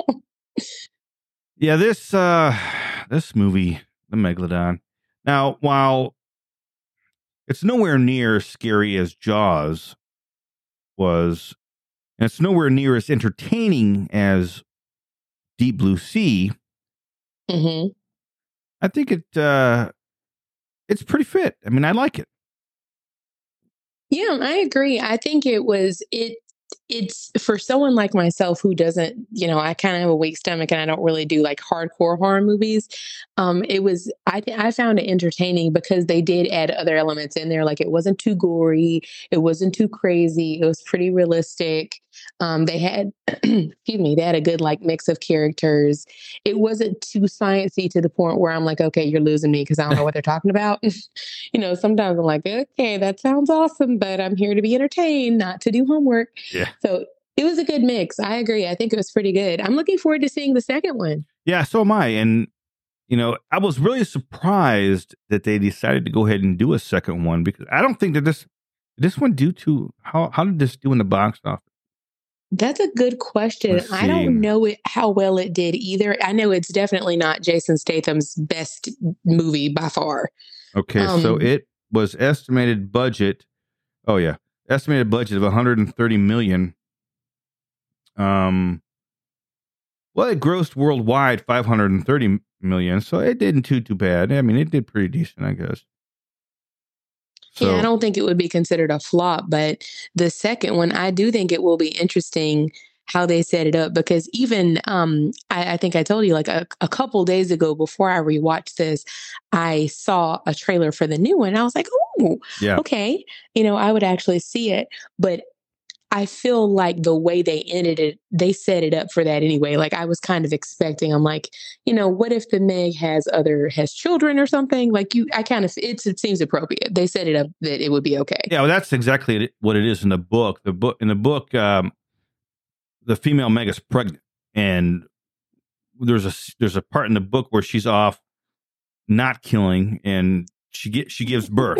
[SPEAKER 1] Yeah, this uh this movie, The Megalodon. Now, while it's nowhere near as scary as Jaws was, and it's nowhere near as entertaining as Deep Blue Sea,
[SPEAKER 3] hmm
[SPEAKER 1] I think it uh it's pretty fit. I mean, I like it.
[SPEAKER 3] Yeah, I agree. I think it was it. It's for someone like myself who doesn't, you know, I kind of have a weak stomach and I don't really do like hardcore horror movies. Um, it was I th- I found it entertaining because they did add other elements in there. Like it wasn't too gory, it wasn't too crazy. It was pretty realistic. Um, they had, excuse me, they had a good like mix of characters. It wasn't too sciencey to the point where I'm like, okay, you're losing me because I don't know what they're talking about. You know, sometimes I'm like, okay, that sounds awesome, but I'm here to be entertained, not to do homework.
[SPEAKER 1] Yeah.
[SPEAKER 3] So it was a good mix. I agree. I think it was pretty good. I'm looking forward to seeing the second one.
[SPEAKER 1] Yeah, so am I. And you know, I was really surprised that they decided to go ahead and do a second one because I don't think that this this one do too how how did this do in the box office?
[SPEAKER 3] That's a good question.
[SPEAKER 1] Let's
[SPEAKER 3] I
[SPEAKER 1] see.
[SPEAKER 3] don't know it, how well it did either. I know it's definitely not Jason Statham's best movie by far.
[SPEAKER 1] Okay, so
[SPEAKER 3] Um,
[SPEAKER 1] it was estimated budget. Oh yeah, estimated budget of one hundred thirty million. Um, well, it grossed worldwide five hundred thirty million, so it didn't too too bad. I mean, it did pretty decent, I guess. So
[SPEAKER 3] yeah, I don't think it would be considered a flop, but the second one, I do think it will be interesting how they set it up, because even um, I, I think I told you like a, a couple days ago before I rewatched this, I saw a trailer for the new one. I was like, oh,
[SPEAKER 1] Yeah.
[SPEAKER 3] okay, you know, I would actually see it, but I feel like the way they ended it, they set it up for that anyway. Like I was kind of expecting, I'm like, you know, what if the Meg has other, has children or something? Like you, I kind of, it's, it seems appropriate. They set it up that it would be okay.
[SPEAKER 1] Yeah, well, that's exactly what it is in the book. The book in the book, um, the female Meg is pregnant, and there's a there's a part in the book where she's off not killing, and she get she gives birth.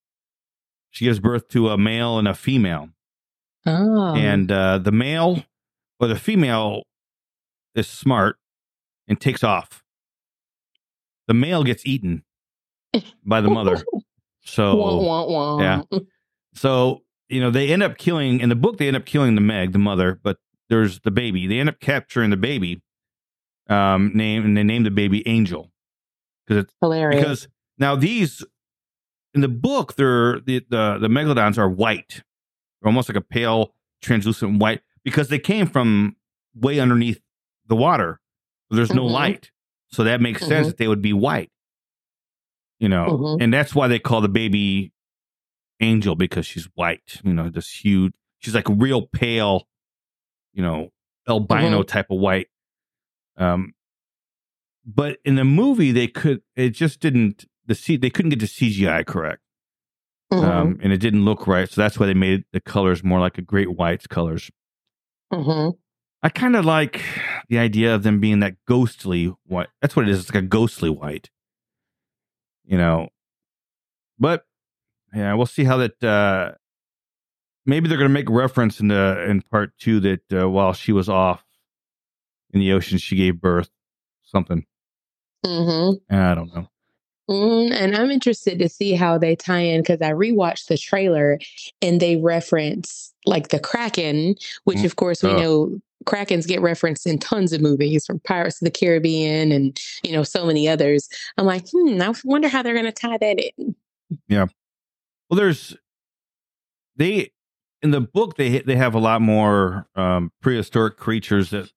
[SPEAKER 1] She gives birth to a male and a female.
[SPEAKER 3] Oh.
[SPEAKER 1] And uh, the male or the female is smart and takes off. The male gets eaten by the mother. So,
[SPEAKER 3] wah, wah, wah.
[SPEAKER 1] yeah. So, you know, they end up killing, in the book, they end up killing the Meg, the mother, but there's the baby. They end up capturing the baby, um, name, and they name the baby Angel. Because it's
[SPEAKER 3] Hilarious.
[SPEAKER 1] Because now these, in the book, they're, the, the, the megalodons are white. They're almost like a pale, translucent white, because they came from way underneath the water. There's no
[SPEAKER 3] Mhm.
[SPEAKER 1] light. So that makes sense
[SPEAKER 3] Mhm.
[SPEAKER 1] that they would be white. You know,
[SPEAKER 3] Mhm.
[SPEAKER 1] and that's why they call the baby Angel, because she's white, you know, this huge, she's like real pale, you know, albino
[SPEAKER 3] Mhm.
[SPEAKER 1] type of white. Um, but in the movie, they could, it just didn't, the C, they couldn't get the C G I correct.
[SPEAKER 3] Mhm.
[SPEAKER 1] Um, and it didn't look right. So that's why they made the colors more like a great whites colors.
[SPEAKER 3] Mhm.
[SPEAKER 1] I kind of like the idea of them being that ghostly white. That's what it is. It's like a ghostly white, you know, but yeah, we'll see how that, uh, maybe they're going to make reference in the, in part two that, uh, while she was off in the ocean, she gave birth something.
[SPEAKER 3] Mhm.
[SPEAKER 1] I don't know.
[SPEAKER 3] Mm, and I'm interested to see how they tie in, because I rewatched the trailer and they reference like the Kraken, which
[SPEAKER 1] Mm.
[SPEAKER 3] of course we
[SPEAKER 1] Ugh.
[SPEAKER 3] know Krakens get referenced in tons of movies, from Pirates of the Caribbean and, you know, so many others. I'm like, hmm, I wonder how they're going to tie that in.
[SPEAKER 1] Well, there's, they, in the book, they, they have a lot more, um, prehistoric creatures that,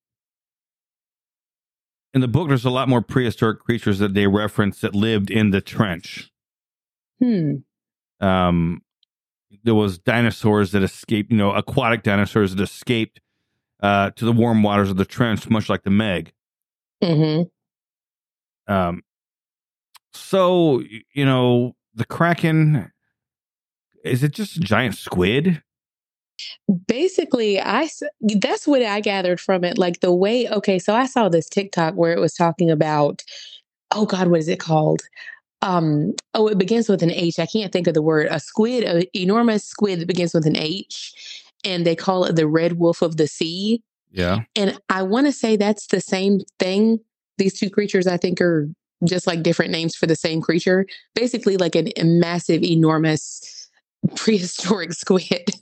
[SPEAKER 1] in the book, there's a lot more prehistoric creatures that they reference that lived in the trench.
[SPEAKER 3] Hmm.
[SPEAKER 1] Um, there was dinosaurs that escaped, you know, aquatic dinosaurs that escaped uh, to the warm waters of the trench, much like the Meg.
[SPEAKER 3] Mm-hmm.
[SPEAKER 1] Um, so, y- you know, the Kraken, is it just a giant squid?
[SPEAKER 3] Basically, I s- that's what I gathered from it. Like the way, okay, so I saw this TikTok where it was talking about, oh God, what is it called? Um, oh, it begins with an H. I can't think of the word. A squid, an enormous squid that begins with an H, and they call it the red wolf of the sea.
[SPEAKER 1] Yeah.
[SPEAKER 3] And I want to say that's the same thing. These two creatures, I think, are just like different names for the same creature. Basically, like an, a massive, enormous prehistoric squid.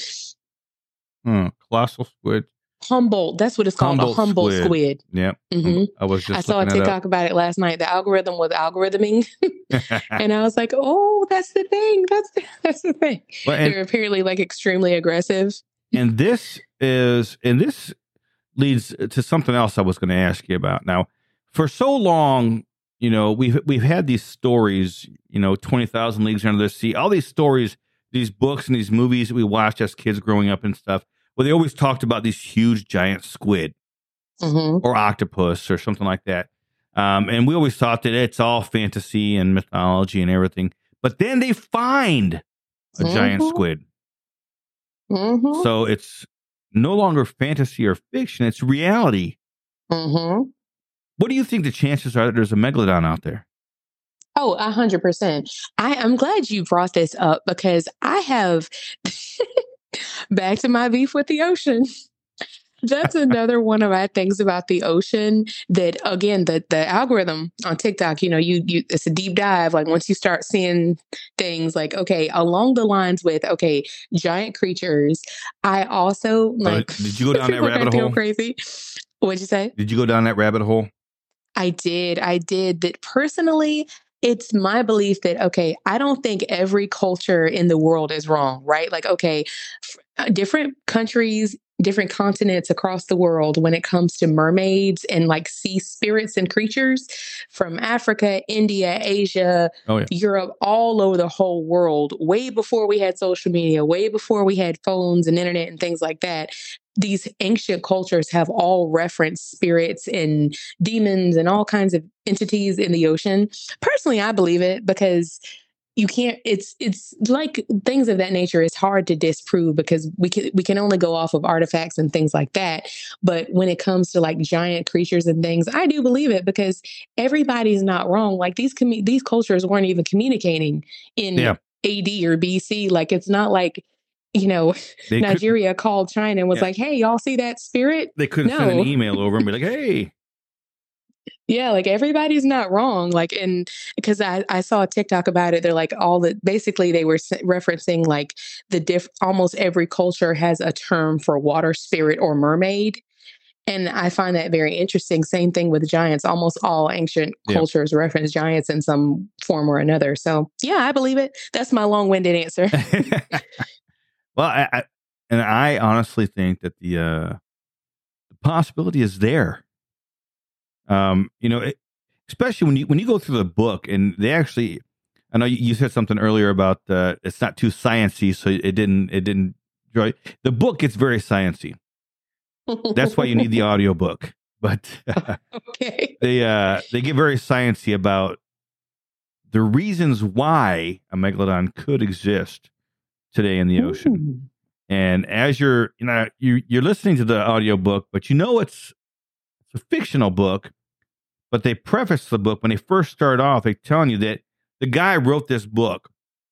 [SPEAKER 1] Hmm. Colossal squid.
[SPEAKER 3] Humboldt. That's what it's called.
[SPEAKER 1] Humboldt
[SPEAKER 3] a Humboldt
[SPEAKER 1] squid.
[SPEAKER 3] squid.
[SPEAKER 1] Yep.
[SPEAKER 3] Mhm.
[SPEAKER 1] I was
[SPEAKER 3] I
[SPEAKER 1] just
[SPEAKER 3] saw a
[SPEAKER 1] looking it
[SPEAKER 3] TikTok about it last night. The algorithm was algorithming.
[SPEAKER 1] up.
[SPEAKER 3] And I was like, oh, that's the thing. That's the, that's the thing.
[SPEAKER 1] Well, and-
[SPEAKER 3] They're apparently like extremely aggressive.
[SPEAKER 1] And this is, and this leads to something else I was going to ask you about. Now, for so long, you know, we've we've had these stories, you know, twenty thousand Leagues Under the Sea, all these stories, these books and these movies that we watched as kids growing up and stuff, where they always talked about these huge giant squid
[SPEAKER 3] Mm-hmm.
[SPEAKER 1] or octopus or something like that. Um, and we always thought that it's all fantasy and mythology and everything. But then they find a giant
[SPEAKER 3] Mhm.
[SPEAKER 1] squid.
[SPEAKER 3] Mm-hmm.
[SPEAKER 1] So it's no longer fantasy or fiction, it's reality.
[SPEAKER 3] Mm-hmm.
[SPEAKER 1] What do you think the chances are that there's a megalodon out there?
[SPEAKER 3] Oh, a hundred percent. I am glad you brought this up, because I have back to my beef with the ocean. That's another one of my things about the ocean, that again, the the algorithm on TikTok, you know, you you it's a deep dive. Like once you start seeing things like, okay, along the lines with, okay, giant creatures. I also like
[SPEAKER 1] did you go down that
[SPEAKER 3] people are gonna
[SPEAKER 1] rabbit
[SPEAKER 3] go
[SPEAKER 1] hole?
[SPEAKER 3] crazy. What'd you say?
[SPEAKER 1] Did you go down that rabbit hole?
[SPEAKER 3] I did. I did. That personally, it's my belief that, okay, I don't think every culture in the world is wrong, right? Like, okay, f- uh, different countries different continents across the world when it comes to mermaids and like sea spirits and creatures from Africa, India, Asia,
[SPEAKER 1] Oh, yeah.
[SPEAKER 3] Europe, all over the whole world, way before we had social media, way before we had phones and internet and things like that. These ancient cultures have all referenced spirits and demons and all kinds of entities in the ocean. Personally, I believe it because you can't, it's it's like things of that nature. It's hard to disprove because we can we can only go off of artifacts and things like that. But when it comes to like giant creatures and things, I do believe it because everybody's not wrong. Like these commu- these cultures weren't even communicating in
[SPEAKER 1] Yeah.
[SPEAKER 3] A D or B C. Like it's not like, you know,
[SPEAKER 1] They could,
[SPEAKER 3] Nigeria called China and was
[SPEAKER 1] Yeah.
[SPEAKER 3] like, "Hey, y'all see that spirit?"
[SPEAKER 1] they couldn't send an
[SPEAKER 3] No.
[SPEAKER 1] email over and be like, "Hey."
[SPEAKER 3] Yeah, like everybody's not wrong. Like, and because I, I saw a TikTok about it, they're like all the basically they were s- referencing like the diff almost every culture has a term for water spirit or mermaid. And I find that very interesting. Same thing with giants. Almost all ancient
[SPEAKER 1] Yeah.
[SPEAKER 3] cultures reference giants in some form or another. So yeah, I believe it. That's my long-winded answer.
[SPEAKER 1] Well, I, I and I honestly think that the uh, the possibility is there. Um, you know, it, especially when you when you go through the book and they actually, I know you, you said something earlier about uh, it's not too sciencey, so it didn't it didn't draw. The book gets very sciencey. That's why you need the audiobook. But
[SPEAKER 3] Okay.
[SPEAKER 1] they uh, they get very sciencey about the reasons why a megalodon could exist today in the ocean.
[SPEAKER 3] Ooh.
[SPEAKER 1] And as you're, you know, you you're listening to the audiobook, but you know it's it's a fictional book, but they preface the book when they first start off, they telling you that the guy wrote this book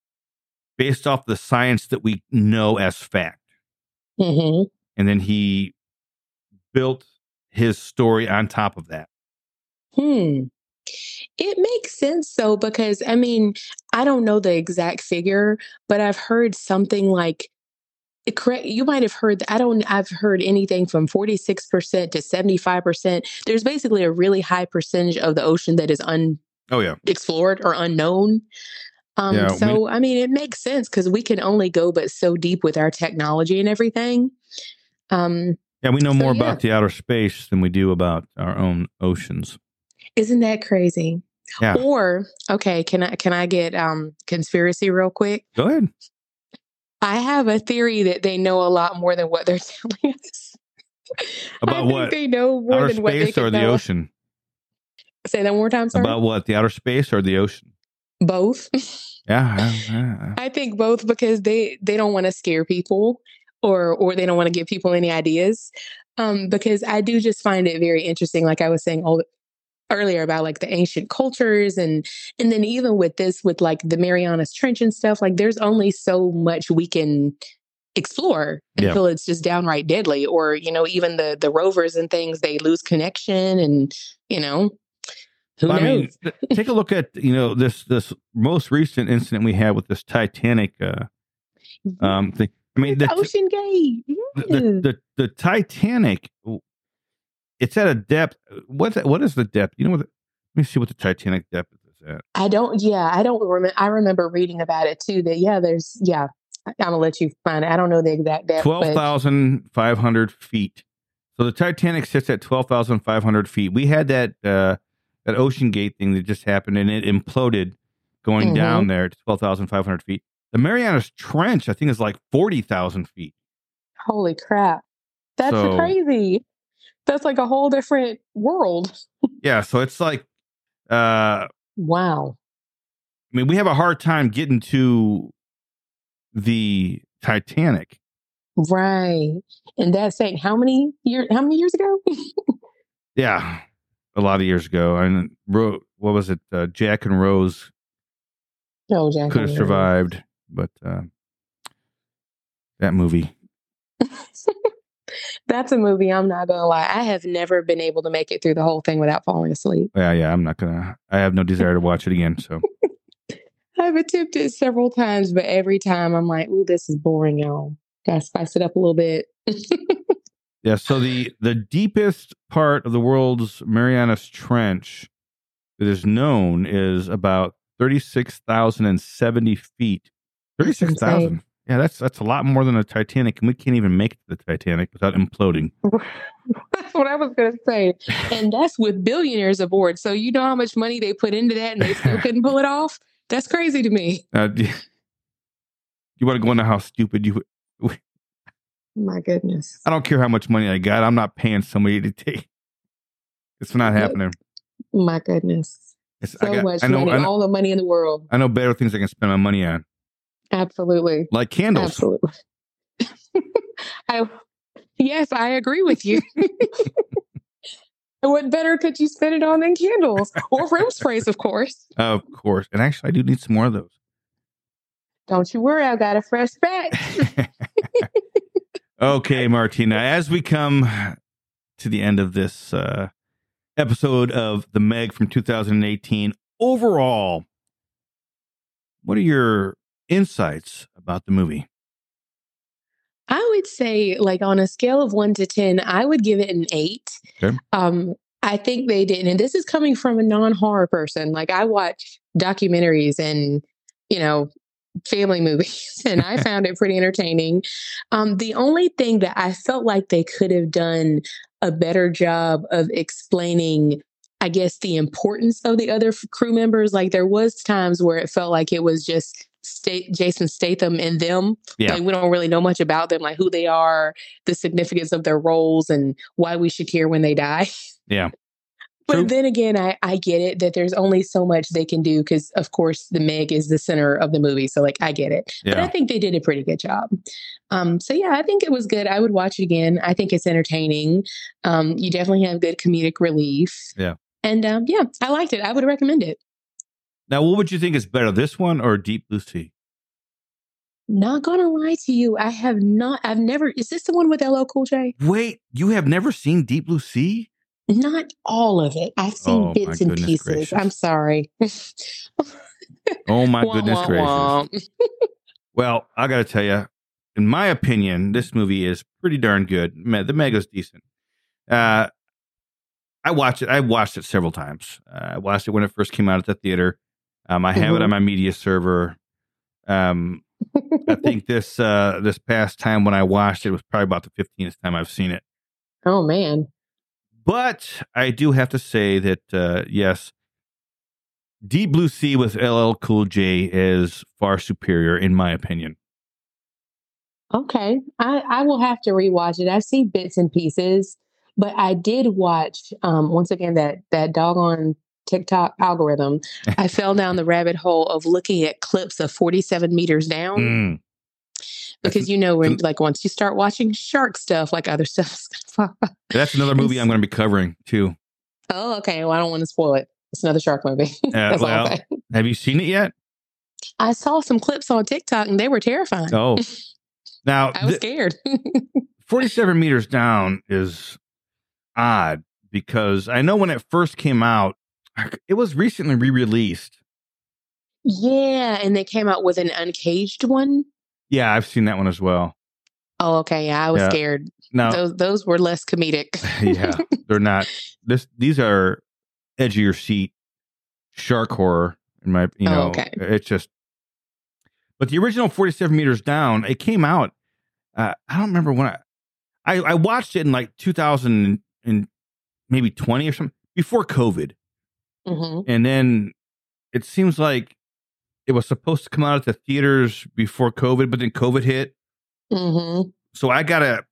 [SPEAKER 1] based off the science that we know as fact.
[SPEAKER 3] Mm-hmm.
[SPEAKER 1] And then he built his story on top of that.
[SPEAKER 3] Hmm. It makes sense though, because I mean, I don't know the exact figure, but I've heard something like it correct. You might have heard, I don't, I've heard anything from forty-six percent to seventy-five percent. There's basically a really high percentage of the ocean that is
[SPEAKER 1] Oh, yeah.
[SPEAKER 3] unexplored or unknown. Um,
[SPEAKER 1] Yeah, we-
[SPEAKER 3] so, I mean, it makes sense because we can only go but so deep with our technology and everything. Um,
[SPEAKER 1] Yeah, we know
[SPEAKER 3] So,
[SPEAKER 1] more
[SPEAKER 3] yeah.
[SPEAKER 1] about the outer space than we do about our own oceans.
[SPEAKER 3] isn't that crazy?
[SPEAKER 1] Yeah.
[SPEAKER 3] Or, okay, can I, can I get um, conspiracy real quick?
[SPEAKER 1] Go ahead.
[SPEAKER 3] I have a theory that they know a lot more than what they're telling us.
[SPEAKER 1] About
[SPEAKER 3] I think
[SPEAKER 1] what?
[SPEAKER 3] they know more
[SPEAKER 1] Outer
[SPEAKER 3] than what they
[SPEAKER 1] space
[SPEAKER 3] can
[SPEAKER 1] or the
[SPEAKER 3] tell us.
[SPEAKER 1] ocean?
[SPEAKER 3] Say that one more time, sorry.
[SPEAKER 1] About what? The outer space or the ocean?
[SPEAKER 3] Both.
[SPEAKER 1] Yeah. I- I-
[SPEAKER 3] I think both because they they don't want to scare people or or they don't want to give people any ideas. Um, because I do just find it very interesting, like I was saying all earlier about like the ancient cultures and and then even with this with like the Marianas Trench and stuff, like there's only so much we can explore
[SPEAKER 1] Yeah.
[SPEAKER 3] until it's just downright deadly. Or, you know, even the the rovers and things, they lose connection and, you know, who
[SPEAKER 1] Well, I
[SPEAKER 3] knows?
[SPEAKER 1] mean, th- take a look at, you know, this this most recent incident we had with this Titanic uh, um thing. I mean, the,
[SPEAKER 3] Ocean Gate.
[SPEAKER 1] the,
[SPEAKER 3] Yes.
[SPEAKER 1] the the the Titanic, it's at a depth. What what is the depth? You know what? The, let me see what the Titanic depth is at.
[SPEAKER 3] I don't, yeah, I don't remember. I remember reading about it too. That, yeah, there's, yeah, I- I'm gonna let you find it. I don't know the exact depth.
[SPEAKER 1] Twelve
[SPEAKER 3] but
[SPEAKER 1] thousand five hundred feet. So the Titanic sits at twelve thousand five hundred feet. We had that uh, that Ocean Gate thing that just happened, and it imploded going
[SPEAKER 3] Mhm.
[SPEAKER 1] down there to twelve thousand five hundred feet. The Marianas Trench, I think, is like forty thousand feet.
[SPEAKER 3] Holy crap. That's
[SPEAKER 1] So-
[SPEAKER 3] crazy. That's like a whole different world.
[SPEAKER 1] Yeah, so it's like, uh,
[SPEAKER 3] Wow.
[SPEAKER 1] I mean, we have a hard time getting to the Titanic.
[SPEAKER 3] Right. And that's saying how many years, how many years ago?
[SPEAKER 1] Yeah, a lot of years ago. And Ro- what was it? Uh, Jack and Rose
[SPEAKER 3] No, Jack.
[SPEAKER 1] could have survived, but uh, that movie.
[SPEAKER 3] That's a movie. I'm not gonna lie. I have never been able to make it through the whole thing without falling asleep.
[SPEAKER 1] Yeah, yeah. I'm not gonna. I have no desire to watch it again. So
[SPEAKER 3] I've attempted several times, but every time I'm like, ooh, this is boring, y'all. Gotta spice it up a little bit.
[SPEAKER 1] yeah. So the the deepest part of the world's Marianas Trench that is known is about thirty six thousand and seventy feet. Thirty six thousand. Yeah, that's that's a lot more than a Titanic, and we can't even make it to the Titanic without imploding.
[SPEAKER 3] That's what I was going to say. And that's with billionaires aboard. So you know how much money they put into that and they still couldn't pull it off? That's crazy to me.
[SPEAKER 1] Uh, do you, you want to go into how stupid you...
[SPEAKER 3] My goodness.
[SPEAKER 1] I don't care how much money I got. I'm not paying somebody to take... It's not happening.
[SPEAKER 3] My goodness.
[SPEAKER 1] It's,
[SPEAKER 3] So
[SPEAKER 1] I got,
[SPEAKER 3] much
[SPEAKER 1] I know,
[SPEAKER 3] money,
[SPEAKER 1] I know,
[SPEAKER 3] all the money in the world.
[SPEAKER 1] I know better things I can spend my money on.
[SPEAKER 3] Absolutely.
[SPEAKER 1] Like candles.
[SPEAKER 3] Absolutely. I, yes, I agree with you. What better could you spend it on than candles or room sprays, of course?
[SPEAKER 1] Of course. And actually, I do need some more of those.
[SPEAKER 3] Don't you worry, I've got a fresh batch.
[SPEAKER 1] Okay, Martina, as we come to the end of this uh, episode of The Meg from two thousand eighteen, overall, what are your insights about the movie?
[SPEAKER 3] I would say, like, on a scale of one to ten, I would give it an eight.
[SPEAKER 1] Okay.
[SPEAKER 3] Um, I think they did. And this is coming from a non-horror person. Like, I watch documentaries and, you know, family movies, and I found it pretty entertaining. Um, the only thing that I felt like they could have done a better job of explaining, I guess, the importance of the other f- crew members. Like, there was times where it felt like it was just State, Jason Statham and them.
[SPEAKER 1] Yeah.
[SPEAKER 3] Like, we don't really know much about them, like who they are, the significance of their roles, and why we should care when they die.
[SPEAKER 1] Yeah.
[SPEAKER 3] But
[SPEAKER 1] True.
[SPEAKER 3] then again, I, I get it that there's only so much they can do because, of course, the Meg is the center of the movie. So, like, I get it. But
[SPEAKER 1] Yeah.
[SPEAKER 3] I think they did a pretty good job. Um, so, yeah, I think it was good. I would watch it again. I think it's entertaining. Um, you definitely have good comedic relief.
[SPEAKER 1] Yeah.
[SPEAKER 3] And, um, yeah, I liked it. I would recommend it.
[SPEAKER 1] Now, what would you think is better, this one or Deep Blue Sea?
[SPEAKER 3] Not gonna lie to you, I have not. I've never. Is this the one with L L Cool J?
[SPEAKER 1] Wait, you have never seen Deep Blue Sea?
[SPEAKER 3] Not all of it. I've seen
[SPEAKER 1] Oh,
[SPEAKER 3] bits
[SPEAKER 1] my
[SPEAKER 3] and
[SPEAKER 1] goodness
[SPEAKER 3] pieces.
[SPEAKER 1] gracious.
[SPEAKER 3] I'm sorry.
[SPEAKER 1] Oh, my
[SPEAKER 3] Wah,
[SPEAKER 1] goodness
[SPEAKER 3] wah,
[SPEAKER 1] gracious.
[SPEAKER 3] wah.
[SPEAKER 1] Well, I got to tell you, in my opinion, this movie is pretty darn good. Me- The Meg is decent. Uh, I watched it. I watched it several times. Uh, I watched it when it first came out at the theater. Um, I have it
[SPEAKER 3] Mhm.
[SPEAKER 1] on my media server. Um, I think this uh, this past time when I watched it was probably about the fifteenth time I've seen it.
[SPEAKER 3] Oh man.
[SPEAKER 1] But I do have to say that uh, yes, Deep Blue Sea with L L Cool J is far superior in my opinion.
[SPEAKER 3] Okay, I I will have to rewatch it. I've seen bits and pieces, but I did watch um once again that that doggone TikTok algorithm. I fell down the rabbit hole of looking at clips of forty-seven meters down.
[SPEAKER 1] Mm.
[SPEAKER 3] Because you know when like once you start watching shark stuff, like other stuff is gonna pop up.
[SPEAKER 1] That's another movie I'm going to be covering too.
[SPEAKER 3] Oh, okay. Well, I don't want to spoil it. It's another shark movie.
[SPEAKER 1] Uh,
[SPEAKER 3] That's all I'm
[SPEAKER 1] well,
[SPEAKER 3] saying.
[SPEAKER 1] have you seen it yet?
[SPEAKER 3] I saw some clips on TikTok and they were terrifying.
[SPEAKER 1] Oh, now
[SPEAKER 3] I was
[SPEAKER 1] th-
[SPEAKER 3] scared.
[SPEAKER 1] forty-seven meters down is odd because I know when it first came out, it was recently re-released.
[SPEAKER 3] Yeah, and they came out with an uncaged one.
[SPEAKER 1] Yeah, I've seen that one as well.
[SPEAKER 3] Oh, okay. Yeah, I was
[SPEAKER 1] Yeah.
[SPEAKER 3] scared.
[SPEAKER 1] Now,
[SPEAKER 3] Those those were less comedic.
[SPEAKER 1] yeah, they're not. This these are edge of your seat shark horror. In my, you
[SPEAKER 3] Oh,
[SPEAKER 1] know,
[SPEAKER 3] okay.
[SPEAKER 1] it's just. But the original forty-seven meters down, it came out. Uh, I don't remember when I, I I watched it in like two thousand and maybe twenty or something before COVID,
[SPEAKER 3] hmm
[SPEAKER 1] and then it seems like it was supposed to come out at the theaters before COVID, but then COVID hit.
[SPEAKER 3] hmm
[SPEAKER 1] So I gotta.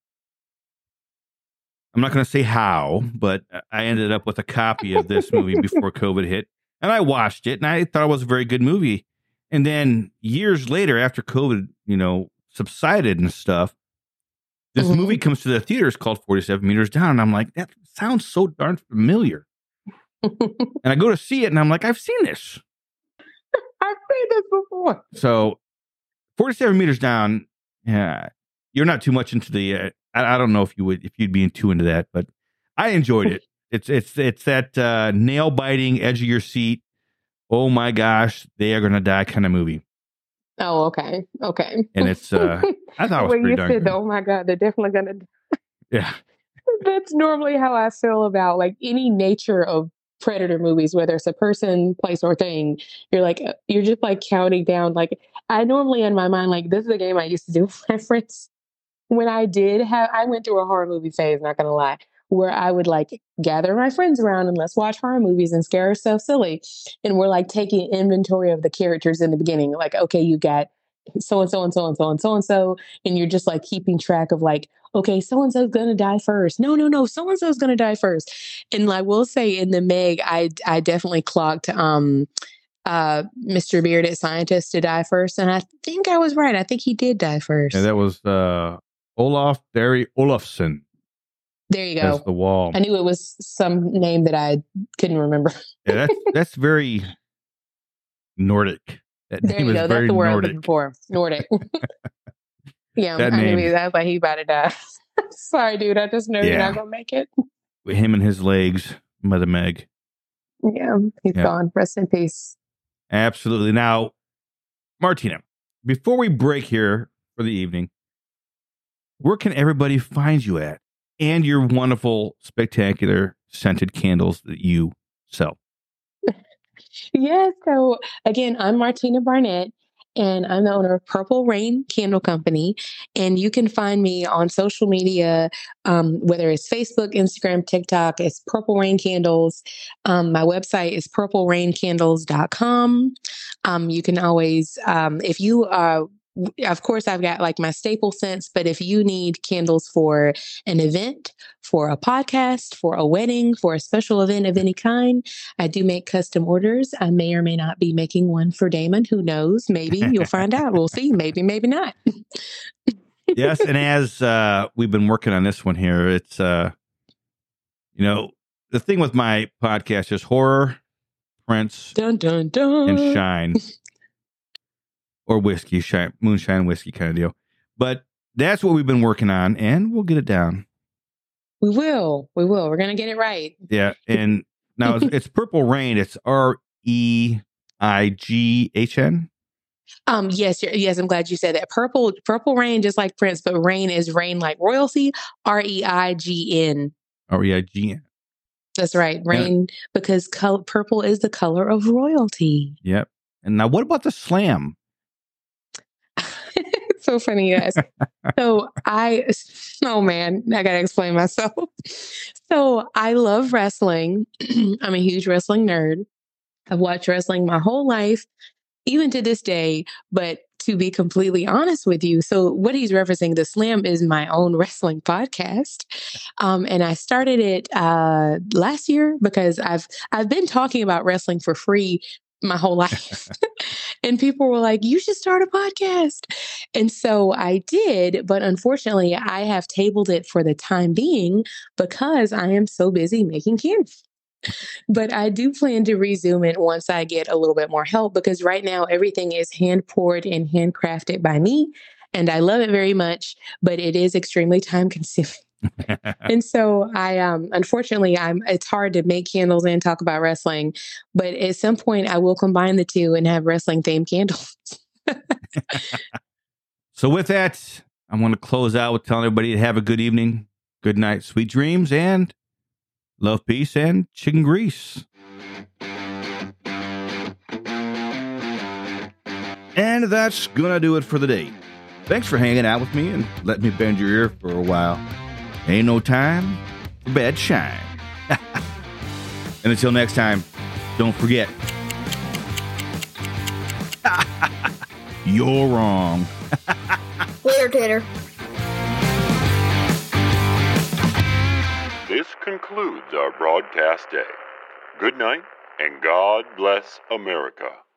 [SPEAKER 1] I'm not going to say how, but I ended up with a copy of this movie before COVID hit, and I watched it, and I thought it was a very good movie. And then years later, after COVID, you know, subsided and stuff, this
[SPEAKER 3] Mhm.
[SPEAKER 1] movie comes to the theaters called forty-seven meters down, and I'm like, that sounds so darn familiar. And I go to see it, and I'm like, I've seen this.
[SPEAKER 3] I've seen this before.
[SPEAKER 1] So, forty-seven meters down. Yeah, you're not too much into the. Uh, I, I don't know if you would, if you'd be too into that, but I enjoyed it. It's it's it's that uh, nail biting, edge of your seat. Oh my gosh, they are gonna die kind of movie.
[SPEAKER 3] Oh, okay. Okay.
[SPEAKER 1] And it's. Uh, I thought it was
[SPEAKER 3] when
[SPEAKER 1] pretty
[SPEAKER 3] you
[SPEAKER 1] darn
[SPEAKER 3] said,
[SPEAKER 1] good.
[SPEAKER 3] "Oh my God, they're definitely gonna,"
[SPEAKER 1] Yeah,
[SPEAKER 3] that's normally how I feel about like any nature of Predator movies, whether it's a person, place, or thing, you're like, you're just like counting down. Like, I normally in my mind, like, this is a game I used to do with my friends when I did have, I went through a horror movie phase, not gonna lie, where I would like gather my friends around and let's watch horror movies and scare ourselves silly. And we're like taking inventory of the characters in the beginning. Like, okay, you got so and so and so and so and so and so, and you're just like keeping track of like, okay, so and so's gonna die first. No, no, no, so and so's gonna die first. And I will say, in the Meg, I I definitely clocked um uh Mister Bearded Scientist to die first, and I think I was right. I think he did die first.
[SPEAKER 1] Yeah, that was uh, Olaf Barry Olafsson.
[SPEAKER 3] There you go.
[SPEAKER 1] That's the wall.
[SPEAKER 3] I knew it was some name that I couldn't remember.
[SPEAKER 1] Yeah, that's that's very Nordic. That
[SPEAKER 3] There
[SPEAKER 1] name
[SPEAKER 3] you
[SPEAKER 1] is
[SPEAKER 3] go.
[SPEAKER 1] very
[SPEAKER 3] That's the word I'm
[SPEAKER 1] Nordic.
[SPEAKER 3] looking for. Nordic. Yeah,
[SPEAKER 1] That
[SPEAKER 3] I knew
[SPEAKER 1] name-
[SPEAKER 3] he, I was like, he about to die. Sorry, dude. I just know you're
[SPEAKER 1] Yeah.
[SPEAKER 3] not gonna make it.
[SPEAKER 1] With him and his legs, Mother Meg.
[SPEAKER 3] Yeah, he's
[SPEAKER 1] Yeah.
[SPEAKER 3] gone. Rest in peace.
[SPEAKER 1] Absolutely. Now, Martina, before we break here for the evening, where can everybody find you at? And your wonderful, spectacular scented candles that you sell.
[SPEAKER 3] Yeah, so again, I'm Martina Barnett, and I'm the owner of Purple Rain Candle Company. And you can find me on social media, um, whether it's Facebook, Instagram, TikTok, it's Purple Rain Candles. Um, my website is purple rain candles dot com. Um, you can always, um, if you uh, of course, I've got like my staple scents, but if you need candles for an event, for a podcast, for a wedding, for a special event of any kind, I do make custom orders. I may or may not be making one for Damon. Who knows? Maybe you'll find out. We'll see. Maybe, maybe not.
[SPEAKER 1] Yes, and as uh, we've been working on this one here, it's, uh, you know, the thing with my podcast is horror, Prince,
[SPEAKER 3] Dun, dun, dun.
[SPEAKER 1] and shine. Or whiskey, shine, moonshine whiskey kind of deal. But that's what we've been working on, and we'll get it down.
[SPEAKER 3] We will. We will. We're going to get it right.
[SPEAKER 1] Yeah, and now it's, it's Purple Rain. It's R E I G H N.
[SPEAKER 3] Um, yes, you're- yes, I'm glad you said that. Purple, Purple Rain, just like Prince, but rain is rain like royalty. R E I G N.
[SPEAKER 1] R E I G N.
[SPEAKER 3] That's right, rain, because col- purple is the color of royalty.
[SPEAKER 1] Yep. And now, what about the slam?
[SPEAKER 3] It's so funny, you ask. So I, oh man, I gotta explain myself. So I love wrestling. I'm a huge wrestling nerd. I've watched wrestling my whole life, even to this day. But to be completely honest with you, so what he's referencing, the Slam, is my own wrestling podcast, um, and I started it uh, last year because I've I've been talking about wrestling for free my whole life. And people were like, you should start a podcast. And so I did, but unfortunately, I have tabled it for the time being because I am so busy making candles. But I do plan to resume it once I get a little bit more help, because right now everything is hand poured and handcrafted by me. And I love it very much, but it is extremely time consuming. And so I, um, unfortunately, I'm, it's hard to make candles and talk about wrestling, but at some point I will combine the two and have wrestling themed candles.
[SPEAKER 1] So with that, I want to close out with telling everybody to have a good evening, good night, sweet dreams, and love, peace, and chicken grease. And that's going to do it for the day. Thanks for hanging out with me and letting me bend your ear for a while. Ain't no time for bad shine. And until next time, don't forget, you're wrong.
[SPEAKER 2] Later, Tater.
[SPEAKER 4] This concludes our broadcast day. Good night, and God bless America.